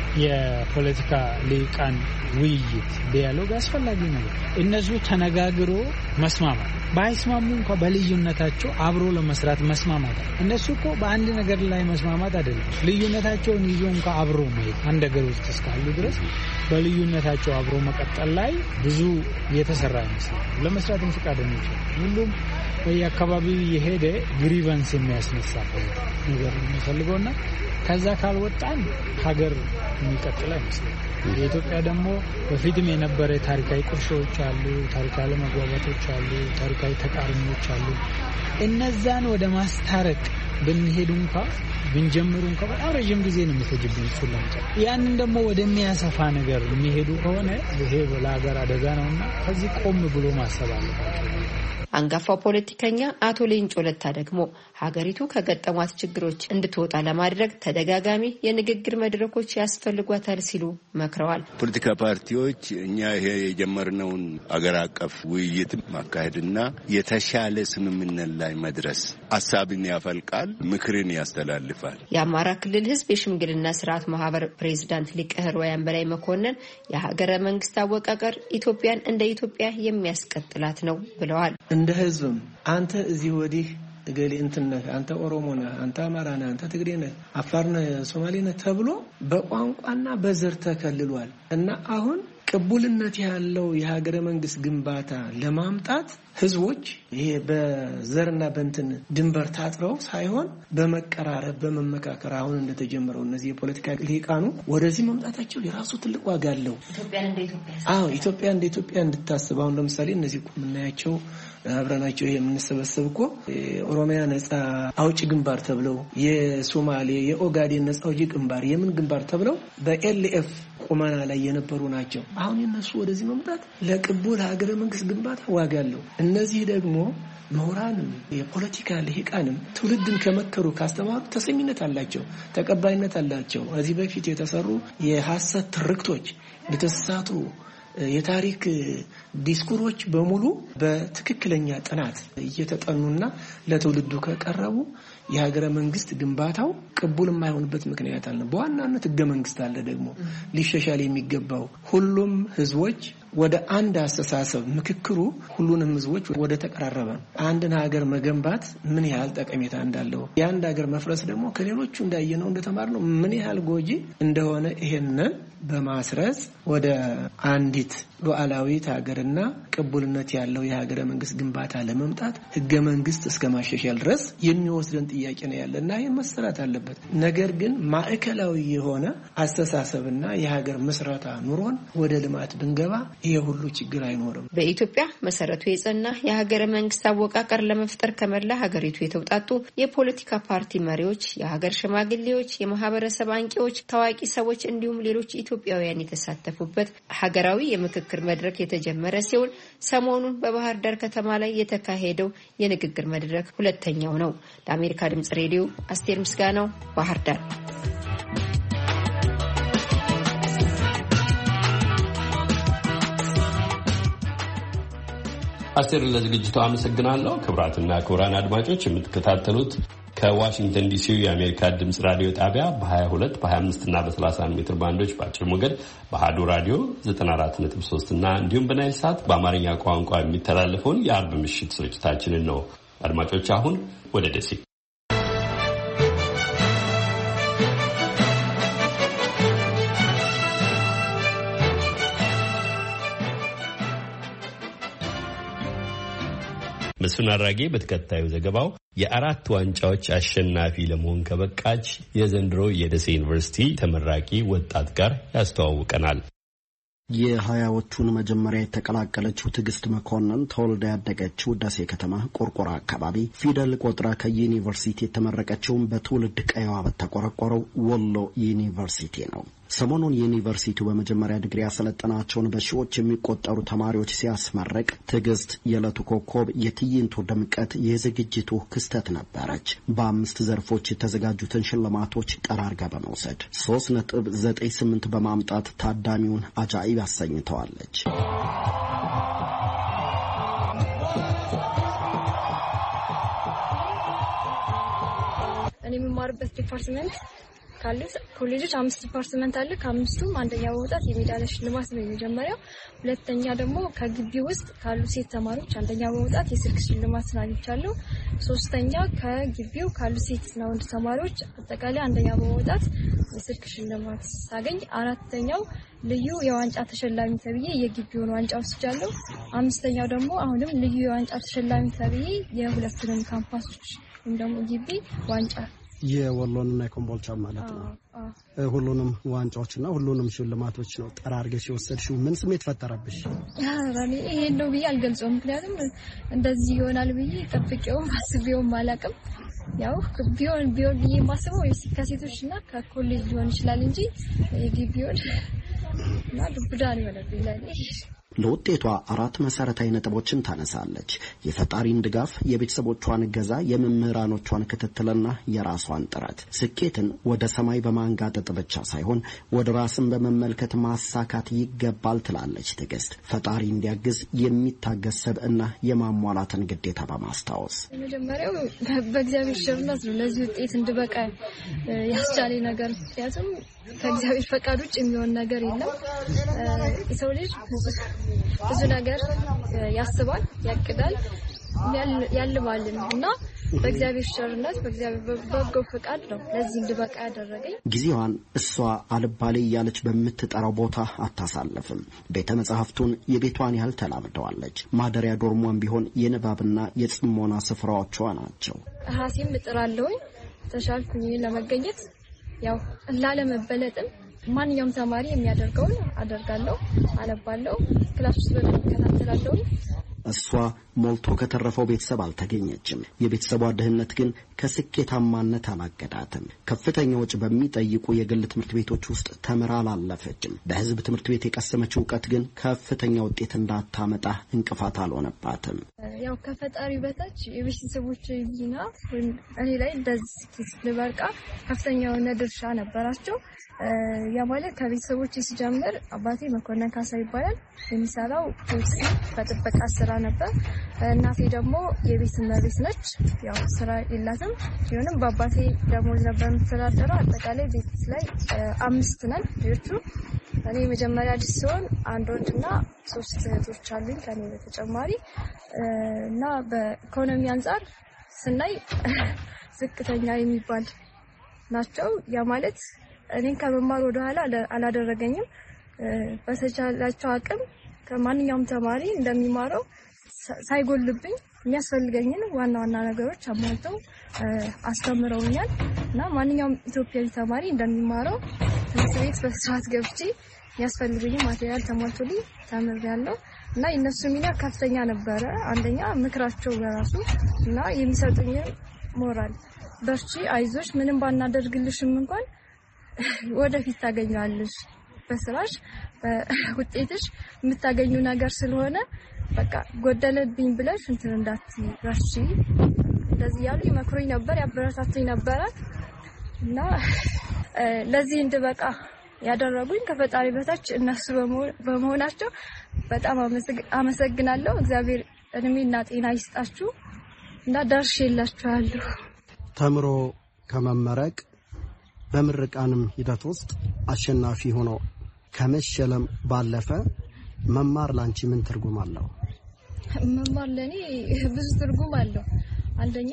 የፖለቲካ ሊቃን ውይይት ዲያሎግ አስፈላጊ ነው። እነሱ ተነጋግሮ መስማማት ባይስማሙ እንኳን በልዩነታቸው አብሮ ለመስራት መስማማት። እነሱ እኮ በአንድ ነገር ላይ መስማማት አይደለም፣ ልዩነታቸውን ይዞ እንኳን አብሮ መሄድ አንድ ነገር ውስጥ እስካሉ ድረስ በልዩነታቸው አብሮ መቀጠል ላይ ብዙ የተሰራ ይመስላል። ለመስራት ፈቃደኞች ሁሉም በየአካባቢው የሄደ ግሪቨንስ የሚያስነሳበት ነገር የሚፈልገውና ከዛ ካልወጣን ሀገር የሚቀጥል አይመስልም። የኢትዮጵያ ደግሞ በፊትም የነበረ ታሪካዊ ቁርሾች አሉ፣ ታሪካዊ አለመግባባቶች አሉ፣ ታሪካዊ ተቃርኖዎች አሉ። እነዛን ወደ ማስታረቅ ብንሄዱ ብንጀምሩ በጣም ረጅም ጊዜ ነው የሚፈጅብን እሱን ለመጨረስ። ያንን ደግሞ ወደሚያሰፋ ነገር የሚሄዱ ከሆነ ይሄ ለሀገር አደጋ ነውና ከዚህ ቆም ብሎ ማሰብ አለባቸው። አንጋፋው ፖለቲከኛ አቶ ሌንጮ ለታ ደግሞ ሀገሪቱ ከገጠሟት ችግሮች እንድትወጣ ለማድረግ ተደጋጋሚ የንግግር መድረኮች ያስፈልጓታል ሲሉ መክረዋል። ፖለቲካ ፓርቲዎች እኛ ይሄ የጀመርነውን አገር አቀፍ ውይይት ማካሄድና የተሻለ ስምምነት ላይ መድረስ ሐሳብን ያፈልቃል፣ ምክርን ያስተላልፋል። የአማራ ክልል ህዝብ የሽምግልና ስርዓት ማህበር ፕሬዝዳንት ሊቀ ሕሩያን በላይ መኮንን የሀገረ መንግስት አወቃቀር ኢትዮጵያን እንደ ኢትዮጵያ የሚያስቀጥላት ነው ብለዋል። እንደ ህዝብም አንተ እዚህ ወዲህ እገሌ እንትን ነህ፣ አንተ ኦሮሞ ነህ፣ አንተ አማራ ነህ፣ አንተ ትግሬ ነህ፣ አፋር ነህ፣ ሶማሌ ነህ ተብሎ በቋንቋና በዘር ተከልሏል እና አሁን ቅቡልነት ያለው የሀገረ መንግስት ግንባታ ለማምጣት ህዝቦች ይሄ በዘርና በእንትን ድንበር ታጥረው ሳይሆን በመቀራረብ በመመካከር አሁን እንደተጀመረው እነዚህ የፖለቲካ ሊቃኑ ወደዚህ መምጣታቸው የራሱ ትልቅ ዋጋ አለው። ኢትዮጵያ እንደ ኢትዮጵያ እንድታስብ አሁን ለምሳሌ እነዚህ የምናያቸው አብረናቸው የምንሰበሰብ እኮ ኦሮሚያ ነጻ አውጪ ግንባር ተብለው የሶማሌ የኦጋዴን ነጻ አውጪ ግንባር የምን ግንባር ተብለው በኤልኤፍ ቁመና ላይ የነበሩ ናቸው። አሁን እነሱ ወደዚህ መምጣት ለቅቡል ሀገረ መንግስት ግንባታ ዋጋ አለው። እነዚህ ደግሞ ምሁራንም የፖለቲካ ልሂቃንም ትውልድን ከመከሩ ካስተማሩ ተሰሚነት አላቸው፣ ተቀባይነት አላቸው። ከዚህ በፊት የተሰሩ የሐሰት ትርክቶች የተሳሳቱ የታሪክ ዲስኩሮች በሙሉ በትክክለኛ ጥናት እየተጠኑና ለትውልዱ ከቀረቡ የሀገረ መንግስት ግንባታው ቅቡል የማይሆንበት ምክንያት አለ። በዋናነት ህገ መንግስት አለ ደግሞ ሊሻሻል የሚገባው ሁሉም ህዝቦች ወደ አንድ አስተሳሰብ ምክክሩ ሁሉንም ህዝቦች ወደ ተቀራረበ አንድን ሀገር መገንባት ምን ያህል ጠቀሜታ እንዳለው የአንድ ሀገር መፍረስ ደግሞ ከሌሎቹ እንዳየነው እንደተማርነው ምን ያህል ጎጂ እንደሆነ ይሄንን በማስረጽ ወደ አንዲት ሉዓላዊት ሀገርና ቅቡልነት ያለው የሀገረ መንግስት ግንባታ ለመምጣት ህገ መንግስት እስከ ማሻሻል ድረስ የሚወስደን ጥያቄ ነው ያለና ይሄ መሰራት አለበት። ነገር ግን ማዕከላዊ የሆነ አስተሳሰብና የሀገር መስራታ ኑሮን ወደ ልማት ብንገባ ይሄ ሁሉ ችግር አይኖርም። በኢትዮጵያ መሰረቱ የጸና የሀገረ መንግስት አወቃቀር ለመፍጠር ከመላ ሀገሪቱ የተውጣጡ የፖለቲካ ፓርቲ መሪዎች፣ የሀገር ሽማግሌዎች፣ የማህበረሰብ አንቂዎች፣ ታዋቂ ሰዎች እንዲሁም ሌሎች ኢትዮጵያውያን የተሳተፉበት ሀገራዊ የምክክር መድረክ የተጀመረ ሲሆን ሰሞኑን በባህር ዳር ከተማ ላይ የተካሄደው የንግግር መድረክ ሁለተኛው ነው። ለአሜሪካ ድምጽ ሬዲዮ አስቴር ምስጋናው ባህር ዳር። አስቴር ለዝግጅቱ አመሰግናለሁ። ክቡራትና ክቡራን አድማጮች የምትከታተሉት ከዋሽንግተን ዲሲው የአሜሪካ ድምጽ ራዲዮ ጣቢያ በ22 በ25 እና በ31 ሜትር ባንዶች በአጭር ሞገድ በአሃዱ ራዲዮ 94.3 እና እንዲሁም በናይል ሳት በአማርኛ ቋንቋ የሚተላለፈውን የአርብ ምሽት ስርጭታችንን ነው። አድማጮች አሁን ወደ ደሴ መስፍን አራጌ በተከታዩ ዘገባው የአራት ዋንጫዎች አሸናፊ ለመሆን ከበቃች የዘንድሮ የደሴ ዩኒቨርሲቲ ተመራቂ ወጣት ጋር ያስተዋውቀናል። የሀያዎቹን መጀመሪያ የተቀላቀለችው ትዕግስት መኮንን ተወልዳ ያደገችው ደሴ ከተማ ቆርቆራ አካባቢ ፊደል ቆጥራ ከዩኒቨርሲቲ የተመረቀችውን በትውልድ ቀየዋ በተቆረቆረው ወሎ ዩኒቨርሲቲ ነው። ሰሞኑን ዩኒቨርሲቲው በመጀመሪያ ዲግሪ ያሰለጠናቸውን በሺዎች የሚቆጠሩ ተማሪዎች ሲያስመረቅ ትዕግስት የዕለቱ ኮከብ የትዕይንቱ ድምቀት የዝግጅቱ ክስተት ነበረች። በ5 ዘርፎች የተዘጋጁትን ሽልማቶች ጠራርጋ በመውሰድ 3.98 በማምጣት ታዳሚውን አጃኢብ አሰኝተዋለች። እኔ የምማርበት ዲፓርትመንት ካሉት ኮሌጆች 5 ዲፓርትመንት አለ። ከአምስቱም አንደኛ በመውጣት የሜዳሊያ ሽልማት ነው የመጀመሪያው። ሁለተኛ ደግሞ ከግቢ ውስጥ ካሉ ሴት ተማሪዎች አንደኛ በመውጣት የስልክ ሽልማት አግኝቻለሁ። ሶስተኛ ከግቢው ካሉ ሴትና ወንድ ተማሪዎች አጠቃላይ አንደኛ በመውጣት የስልክ ሽልማት ሳገኝ፣ አራተኛው ልዩ የዋንጫ ተሸላሚ ተብዬ የግቢውን ዋንጫ ወስጃለሁ። አምስተኛው ደግሞ አሁንም ልዩ የዋንጫ ተሸላሚ ተብዬ የሁለቱንም ካምፓሶች እንደሞ ግቢ ዋንጫ የወሎንና የኮምቦልቻ ማለት ነው። ሁሉንም ዋንጫዎችና ሁሉንም ሽልማቶች ነው ጠራርገሽ የወሰድሽው። ምን ስሜት ፈጠረብሽ? ያራኒ ይሄ ነው ብዬ አልገልጸውም። ምክንያቱም እንደዚህ ይሆናል ብዬ ጠብቄውም አስቤውም አላውቅም። ያው ቢሆን ብዬ ማስበው ከሴቶችና ከኮሌጅ ሊሆን ይችላል እንጂ የግቢውን እና ዱብዳ ነው ይላል። ለውጤቷ 4 መሰረታዊ ነጥቦችን ታነሳለች። የፈጣሪን ድጋፍ፣ የቤተሰቦቿን እገዛ፣ የመምህራኖቿን ክትትልና የራሷን ጥረት። ስኬትን ወደ ሰማይ በማንጋጠጥ ብቻ ሳይሆን ወደ ራስን በመመልከት ማሳካት ይገባል ትላለች ትዕግስት። ፈጣሪ እንዲያግዝ የሚታገስ ሰብዕና የማሟላትን ግዴታ በማስታወስ መጀመሪያው በእግዚአብሔር ቸርነት ነው ለዚህ ውጤት እንድበቃ ያስቻለኝ ነገር። ምክንያቱም ከእግዚአብሔር ፈቃድ ውጭ የሚሆን ነገር የለም። የሰው ልጅ ብዙ ነገር ያስባል፣ ያቅዳል፣ ያልማል እና በእግዚአብሔር ቸርነት በእግዚአብሔር በጎ ፈቃድ ነው ለዚህ እንድበቃ ያደረገኝ። ጊዜዋን እሷ አልባሌ እያለች በምትጠራው ቦታ አታሳልፍም። ቤተ መጻሕፍቱን የቤቷን ያህል ተላምደዋለች። ማደሪያ ዶርሟን ቢሆን የንባብና የጽሞና ስፍራዎቿ ናቸው። ራሴን እጥራለሁኝ ተሻልኩኝ ለመገኘት ያው ላለመበለጥም ማንኛውም ተማሪ የሚያደርገውን አደርጋለሁ፣ አነባለሁ፣ ክላስ ውስጥ በመከታተላለሁ። እሷ ሞልቶ ከተረፈው ቤተሰብ አልተገኘችም። የቤተሰቧ ድህነት ግን ከስኬታማነት አላገዳትም። ከፍተኛ ወጪ በሚጠይቁ የግል ትምህርት ቤቶች ውስጥ ተምራ አላለፈችም። በሕዝብ ትምህርት ቤት የቀሰመችው ዕውቀት ግን ከፍተኛ ውጤት እንዳታመጣ እንቅፋት አልሆነባትም። ያው ከፈጣሪ በታች የቤተሰቦች ዚና እኔ ላይ እንደዚህ ልበቃ ከፍተኛ የሆነ ድርሻ ነበራቸው። ያ ማለት ከቤተሰቦች ሲጀምር አባቴ መኮንን ካሳ ይባላል። የሚሰራው ፖሊስ በጥበቃ ስራ ነበር። እናቴ ደግሞ የቤት እመቤት ነች። ያው ስራ የላትም። ቢሆንም በአባቴ ደሞዝ ነበር የምትተዳደረው። አጠቃላይ ቤት ላይ 5 ነን። ልጆቹ እኔ መጀመሪያ ልጅ ሲሆን 1 ወንድና 3 እህቶች አሉኝ ከኔ በተጨማሪ እና በኢኮኖሚ አንፃር ስናይ ዝቅተኛ የሚባል ናቸው። ያ ማለት እኔን ከመማር ወደ ኋላ አላደረገኝም። በተቻላቸው አቅም ከማንኛውም ተማሪ እንደሚማረው ሳይጎልብኝ የሚያስፈልገኝን ዋና ዋና ነገሮች አሟልተው አስተምረውኛል እና ማንኛውም ኢትዮጵያዊ ተማሪ እንደሚማረው ትምህርት ቤት በስርዓት ገብቼ የሚያስፈልገኝን ማቴሪያል ተሟልቶልኝ ተምሬያለሁ እና የእነሱ ሚና ከፍተኛ ነበረ። አንደኛ ምክራቸው በራሱ እና የሚሰጡኝ ሞራል፣ በርቺ፣ አይዞሽ፣ ምንም ባናደርግልሽም እንኳን ወደፊት ታገኛለሽ፣ በስራሽ በውጤትሽ የምታገኙ ነገር ስለሆነ በቃ ጎደለብኝ ብለሽ እንትን እንዳትረሺ እንደዚህ ያሉ ይመክሩኝ ነበር፣ ያበረታቱኝ ነበር እና ለዚህ እንድበቃ ያደረጉኝ ከፈጣሪ በታች እነሱ በመሆናቸው በጣም አመሰግናለሁ። እግዚአብሔር እድሜና ጤና ይስጣችሁ እና ደርሼላችኋለሁ። ተምሮ ከመመረቅ በምርቃንም ሂደት ውስጥ አሸናፊ ሆኖ ከመሸለም ባለፈ መማር ላንቺ ምን ትርጉም አለው? መማር ለኔ ብዙ ትርጉም አለው። አንደኛ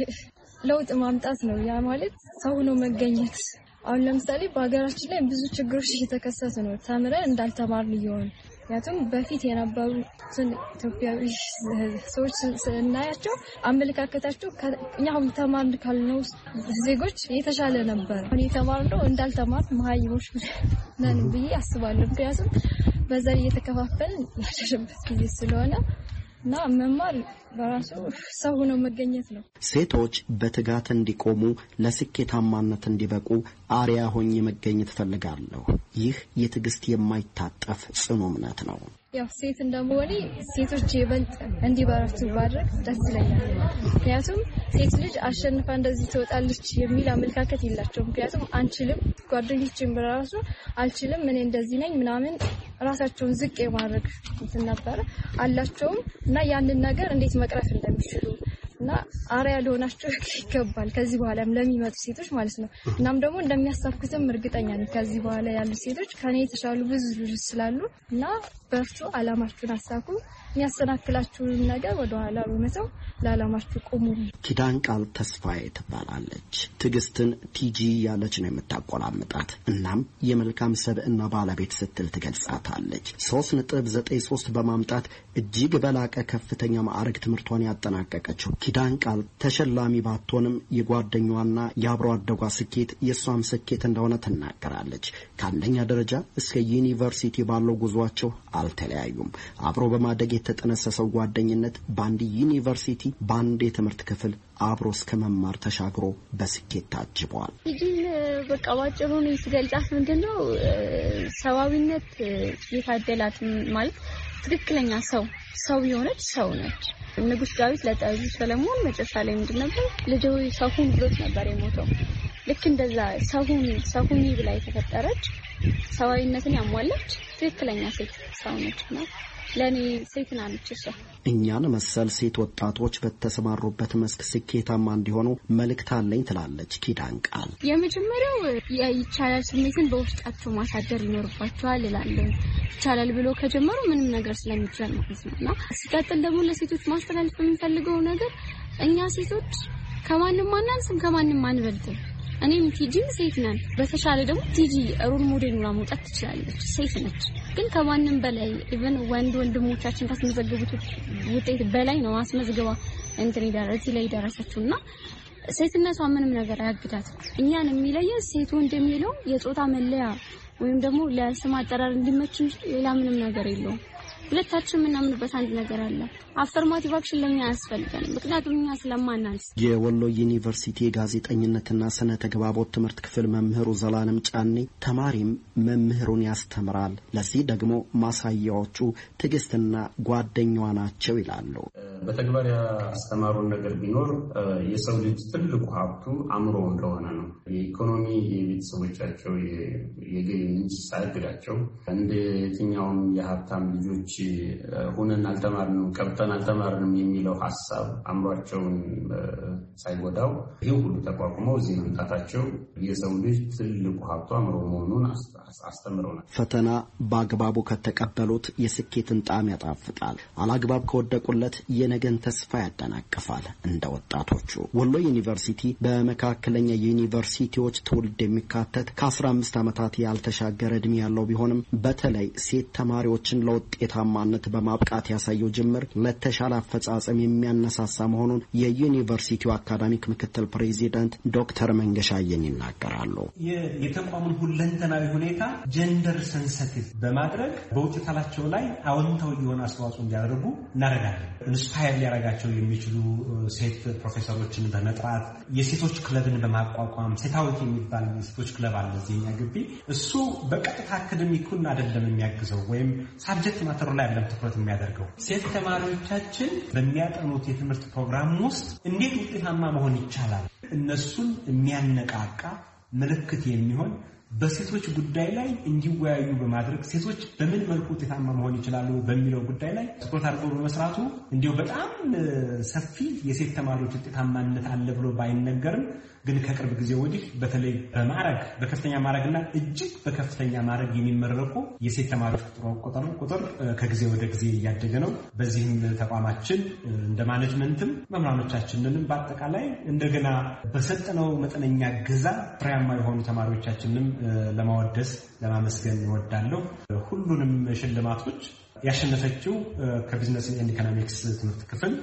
ለውጥ ማምጣት ነው። ያ ማለት ሰው ሆኖ መገኘት። አሁን ለምሳሌ በሀገራችን ላይ ብዙ ችግሮች እየተከሰቱ ነው። ተምረን እንዳልተማርን እየሆነ ምክንያቱም በፊት የነበሩ ኢትዮጵያዊ ሰዎች ስናያቸው አመለካከታቸው እኛ አሁን ተማርን ካልነው ዜጎች የተሻለ ነበር። አሁን የተማርነው እንዳልተማር መሀይሞች ነን ብዬ አስባለሁ። ምክንያቱም በዘር እየተከፋፈልን ያለንበት ጊዜ ስለሆነ እና መማር በራሱ ሰው ሆኖ መገኘት ነው። ሴቶች በትጋት እንዲቆሙ ለስኬታማነት እንዲበቁ አርያ ሆኜ መገኘት ፈልጋለሁ። ይህ የትዕግስት የማይታጠፍ ጽኑ እምነት ነው። ያው ሴት እንደመሆኔ ሴቶች ይበልጥ እንዲበረቱ ባድረግ ደስ ይለኛል። ምክንያቱም ሴት ልጅ አሸንፋ እንደዚህ ትወጣለች የሚል አመለካከት የላቸውም። ምክንያቱም አንችልም፣ ጓደኞቼም በራሱ አልችልም፣ እኔ እንደዚህ ነኝ ምናምን ራሳቸውን ዝቅ የማድረግ እንትን ነበር አላቸውም እና ያንን ነገር እንዴት መቅረፍ እንደሚችሉ እና አርአያ ሊሆናቸው ይገባል ከዚህ በኋላም ለሚመጡ ሴቶች ማለት ነው። እናም ደግሞ እንደሚያሳኩትም እርግጠኛ ነኝ። ከዚህ በኋላ ያሉ ሴቶች ከኔ የተሻሉ ብዙ ልጆች ስላሉ እና በርቱ፣ አላማችሁን አሳኩ፣ የሚያሰናክላችሁን ነገር ወደ ኋላ በመተው ለዓላማችሁ ቁሙ። ኪዳን ቃል ተስፋዬ ትባላለች። ትዕግስትን ቲጂ ያለች ነው የምታቆላምጣት። እናም የመልካም ሰብዕና ባለቤት ስትል ትገልጻታለች። 3.93 በማምጣት እጅግ በላቀ ከፍተኛ ማዕረግ ትምህርቷን ያጠናቀቀችው ኪዳን ቃል ተሸላሚ ባትሆንም የጓደኛዋና የአብሮ አደጓ ስኬት የሷም ስኬት እንደሆነ ትናገራለች። ከአንደኛ ደረጃ እስከ ዩኒቨርሲቲ ባለው ጉዟቸው አልተለያዩም። አብሮ በማደግ የተጠነሰሰው ጓደኝነት በአንድ ዩኒቨርሲቲ በአንድ የትምህርት ክፍል አብሮ እስከ መማር ተሻግሮ በስኬት ታጅበዋል። ይህን በቃ ባጭሩ ነው ሲገልጻት ምንድነው ሰዋዊነት የታደላት ማለት ትክክለኛ ሰው የሆነች ሰው ነች። ንጉስ ዳዊት ለጠቢቡ ሰለሞን መጨረሻ ላይ ምንድን ነበር ልጅ ሆይ ሰው ሁን ብሎት ነበር የሞተው። ልክ እንደዛ ሰው ሁኚ ብላ የተፈጠረች ሰዋዊነትን ያሟላች ትክክለኛ ሴት ሰው ነች ነው ለኔ ሴት ናነች እሷ። እኛን መሰል ሴት ወጣቶች በተሰማሩበት መስክ ስኬታማ እንዲሆኑ መልእክት አለኝ ትላለች ኪዳን ቃል። የመጀመሪያው ይቻላል ስሜትን በውስጣቸው ማሳደር ይኖርባቸዋል እላለሁ። ይቻላል ብሎ ከጀመሩ ምንም ነገር ስለሚቻል ነውና ሲቀጥል ደግሞ ለሴቶች ማስተላለፍ የምንፈልገው ነገር እኛ ሴቶች ከማንም ማናንስም ከማንም አንበልጥም። እኔም ቲጂም ሴት ነን። በተሻለ ደግሞ ቲጂ ሮል ሞዴል ሆና መውጣት ትችላለች። ሴት ነች ግን ከማንም በላይ ኢቭን ወንድሞቻችን ካስመዘገቡት ውጤት በላይ ነው አስመዝግባ እዚህ ላይ ደረሰችውና ሴትነቷ ምንም ነገር አያግዳትም። እኛን የሚለየን ሴት ወንድ የሚለው የጾታ መለያ ወይም ደግሞ ለስም አጠራር እንዲመች እንጂ ሌላ ምንም ነገር የለውም። ሁለታችንም እናምንበት አንድ ነገር አለ። አፈርማቲቭ አክሽን ለኛ ያስፈልጋል። ምክንያቱም እኛ ስለማናንስ። የወሎ ዩኒቨርሲቲ ጋዜጠኝነትና ስነ ተግባቦት ትምህርት ክፍል መምህሩ ዘላለም ጫኔ ተማሪም መምህሩን ያስተምራል፣ ለዚህ ደግሞ ማሳያዎቹ ትዕግስትና ጓደኛዋ ናቸው ይላሉ። በተግባር ያስተማሩን ነገር ቢኖር የሰው ልጅ ትልቁ ሀብቱ አእምሮ እንደሆነ ነው። የኢኮኖሚ የቤተሰቦቻቸው የገቢ ምንጭ ሳያግዳቸው እንደ የትኛውም የሀብታም ልጆች ሆነን አልተማርንም ቀብተን አልተማርንም የሚለው ሀሳብ አእምሯቸውን ሳይጎዳው ይህ ሁሉ ተቋቁመው እዚህ መምጣታቸው የሰው ልጅ ትልቁ ሀብቱ አእምሮ መሆኑን አስተምረውናል። ፈተና በአግባቡ ከተቀበሉት የስኬትን ጣዕም ያጣፍጣል፣ አላግባብ ከወደቁለት የነገን ተስፋ ያደናቅፋል። እንደ ወጣቶቹ ወሎ ዩኒቨርሲቲ በመካከለኛ ዩኒቨርሲቲዎች ትውልድ የሚካተት ከ15 ዓመታት ያልተሻገረ እድሜ ያለው ቢሆንም በተለይ ሴት ተማሪዎችን ለውጤታማነት በማብቃት ያሳየው ጅምር ለተሻለ አፈጻጸም የሚያነሳሳ መሆኑን የዩኒቨርሲቲው አካዳሚክ ምክትል ፕሬዚዳንት ዶክተር መንገሻ አየን ይናገራሉ። የተቋሙን ሁለንተናዊ ሁኔታ ጀንደር ሰንሰቲቭ በማድረግ በውጤታቸው ላይ አዎንታዊ የሆነ አስተዋጽኦ እንዲያደርጉ እናደርጋለን። ኢንስፓየር ሊያደርጋቸው የሚችሉ ሴት ፕሮፌሰሮችን በመጥራት የሴቶች ክለብን በማቋቋም ሴታዊት የሚባል የሴቶች ክለብ አለ እዚህኛ ግቢ። እሱ በቀጥታ አካዳሚኩን አይደለም የሚያግዘው ወይም ሳብጀክት ማተሩ ላይ አይደለም ትኩረት የሚያደርገው። ሴት ተማሪዎቻችን በሚያጠኑት የትምህርት ፕሮግራም ውስጥ እንዴት ውጤታማ መሆን ይቻላል እነሱን የሚያነቃቃ ምልክት የሚሆን በሴቶች ጉዳይ ላይ እንዲወያዩ በማድረግ ሴቶች በምን መልኩ ውጤታማ መሆን ይችላሉ በሚለው ጉዳይ ላይ ትኩረት አድርጎ በመስራቱ እንዲሁ በጣም ሰፊ የሴት ተማሪዎች ውጤታማነት አለ ብሎ ባይነገርም ግን ከቅርብ ጊዜ ወዲህ በተለይ በማዕረግ በከፍተኛ ማዕረግና እጅግ በከፍተኛ ማዕረግ የሚመረቁ የሴት ተማሪዎች ቁጥር ከጊዜ ወደ ጊዜ እያደገ ነው። በዚህም ተቋማችን እንደ ማኔጅመንትም መምህራኖቻችንንም በአጠቃላይ እንደገና በሰጠነው መጠነኛ ገዛ ፍሬያማ የሆኑ ተማሪዎቻችንንም ለማወደስ ለማመስገን እወዳለሁ። ሁሉንም ሽልማቶች ያሸነፈችው ከቢዝነስ ኤንድ ኢኮኖሚክስ ትምህርት ክፍል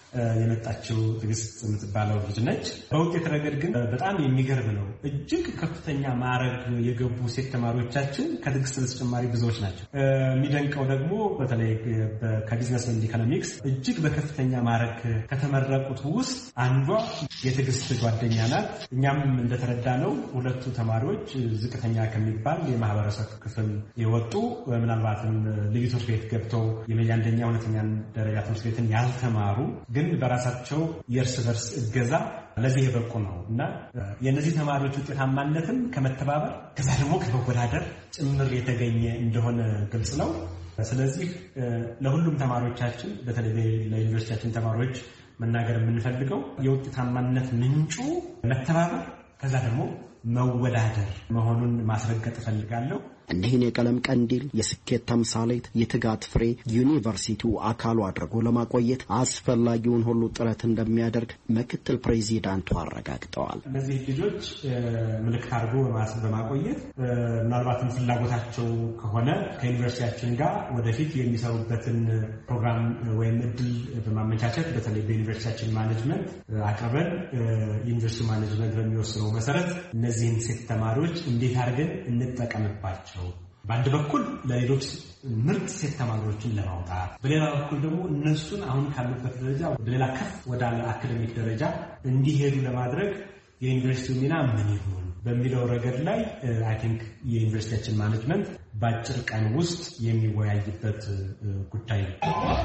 የመጣችው ትግስት የምትባለው ልጅ ነች። በውጤት ረገድ ግን በጣም የሚገርም ነው። እጅግ ከፍተኛ ማዕረግ የገቡ ሴት ተማሪዎቻችን ከትግስት በተጨማሪ ብዙዎች ናቸው። የሚደንቀው ደግሞ በተለይ ከቢዝነስ ኤንድ ኢኮኖሚክስ እጅግ በከፍተኛ ማዕረግ ከተመረቁት ውስጥ አንዷ የትግስት ጓደኛ ናት። እኛም እንደተረዳ ነው ሁለቱ ተማሪዎች ዝቅተኛ ከሚባል የማህበረሰብ ክፍል የወጡ ምናልባትም ልዩ ትምህርት ቤት ገብተው የአንደኛ ሁለተኛ ደረጃ ትምህርት ቤትን ያልተማሩ ግን በራሳቸው የእርስ በርስ እገዛ ለዚህ የበቁ ነው እና የነዚህ ተማሪዎች ውጤታማነትም ከመተባበር ከዛ ደግሞ ከመወዳደር ጭምር የተገኘ እንደሆነ ግልጽ ነው። ስለዚህ ለሁሉም ተማሪዎቻችን በተለይ ለዩኒቨርሲቲያችን ተማሪዎች መናገር የምንፈልገው የውጤታማነት ምንጩ መተባበር ከዛ ደግሞ መወዳደር መሆኑን ማስረገጥ እፈልጋለሁ። እነዚህን የቀለም ቀንዲል የስኬት ተምሳሌት የትጋት ፍሬ ዩኒቨርሲቲው አካሉ አድርጎ ለማቆየት አስፈላጊውን ሁሉ ጥረት እንደሚያደርግ ምክትል ፕሬዚዳንቱ አረጋግጠዋል። እነዚህ ልጆች ምልክት አድርጎ በማቆየት ምናልባትም ፍላጎታቸው ከሆነ ከዩኒቨርሲቲያችን ጋር ወደፊት የሚሰሩበትን ፕሮግራም ወይም እድል በማመቻቸት በተለይ በዩኒቨርሲቲያችን ማኔጅመንት አቅርበን ዩኒቨርሲቲ ማኔጅመንት በሚወስነው መሰረት እነዚህን ሴት ተማሪዎች እንዴት አድርገን እንጠቀምባቸው በአንድ በኩል ለሌሎች ምርጥ ሴት ተማሪዎችን ለማውጣት በሌላ በኩል ደግሞ እነሱን አሁን ካሉበት ደረጃ ወደ ሌላ ከፍ ወዳለ አካዳሚክ ደረጃ እንዲሄዱ ለማድረግ የዩኒቨርሲቲው ሚና ምን ይሁን በሚለው ረገድ ላይ አይ ቲንክ የዩኒቨርሲቲያችን ማኔጅመንት በአጭር ቀን ውስጥ የሚወያይበት ጉዳይ ነው።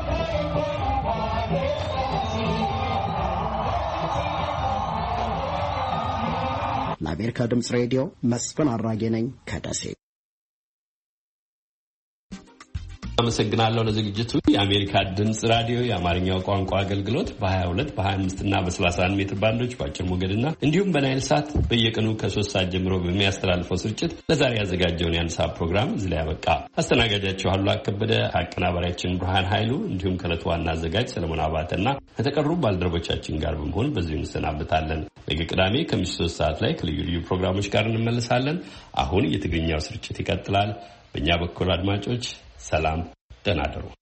ለአሜሪካ ድምፅ ሬዲዮ መስፍን አራጌ ነኝ ከደሴ። አመሰግናለሁ ለዝግጅቱ። የአሜሪካ ድምጽ ራዲዮ የአማርኛው ቋንቋ አገልግሎት በ22 በ25 እና በ31 ሜትር ባንዶች በአጭር ሞገድና እንዲሁም በናይል ሳት በየቀኑ ከ3 ሰዓት ጀምሮ በሚያስተላልፈው ስርጭት ለዛሬ ያዘጋጀውን የአንድ ሰዓት ፕሮግራም እዚህ ላይ ያበቃ። አስተናጋጃችሁ አሉላ ከበደ ከአቀናባሪያችን ብርሃን ኃይሉ እንዲሁም ከዕለቱ ዋና አዘጋጅ ሰለሞን አባተና ከተቀሩ ባልደረቦቻችን ጋር በመሆን በዚሁ እንሰናበታለን። ነገ ቅዳሜ ከምሽቱ 3 ሰዓት ላይ ከልዩ ልዩ ፕሮግራሞች ጋር እንመለሳለን። አሁን የትግርኛው ስርጭት ይቀጥላል። በእኛ በኩል አድማጮች ሰላም፣ ደህና እደሩ።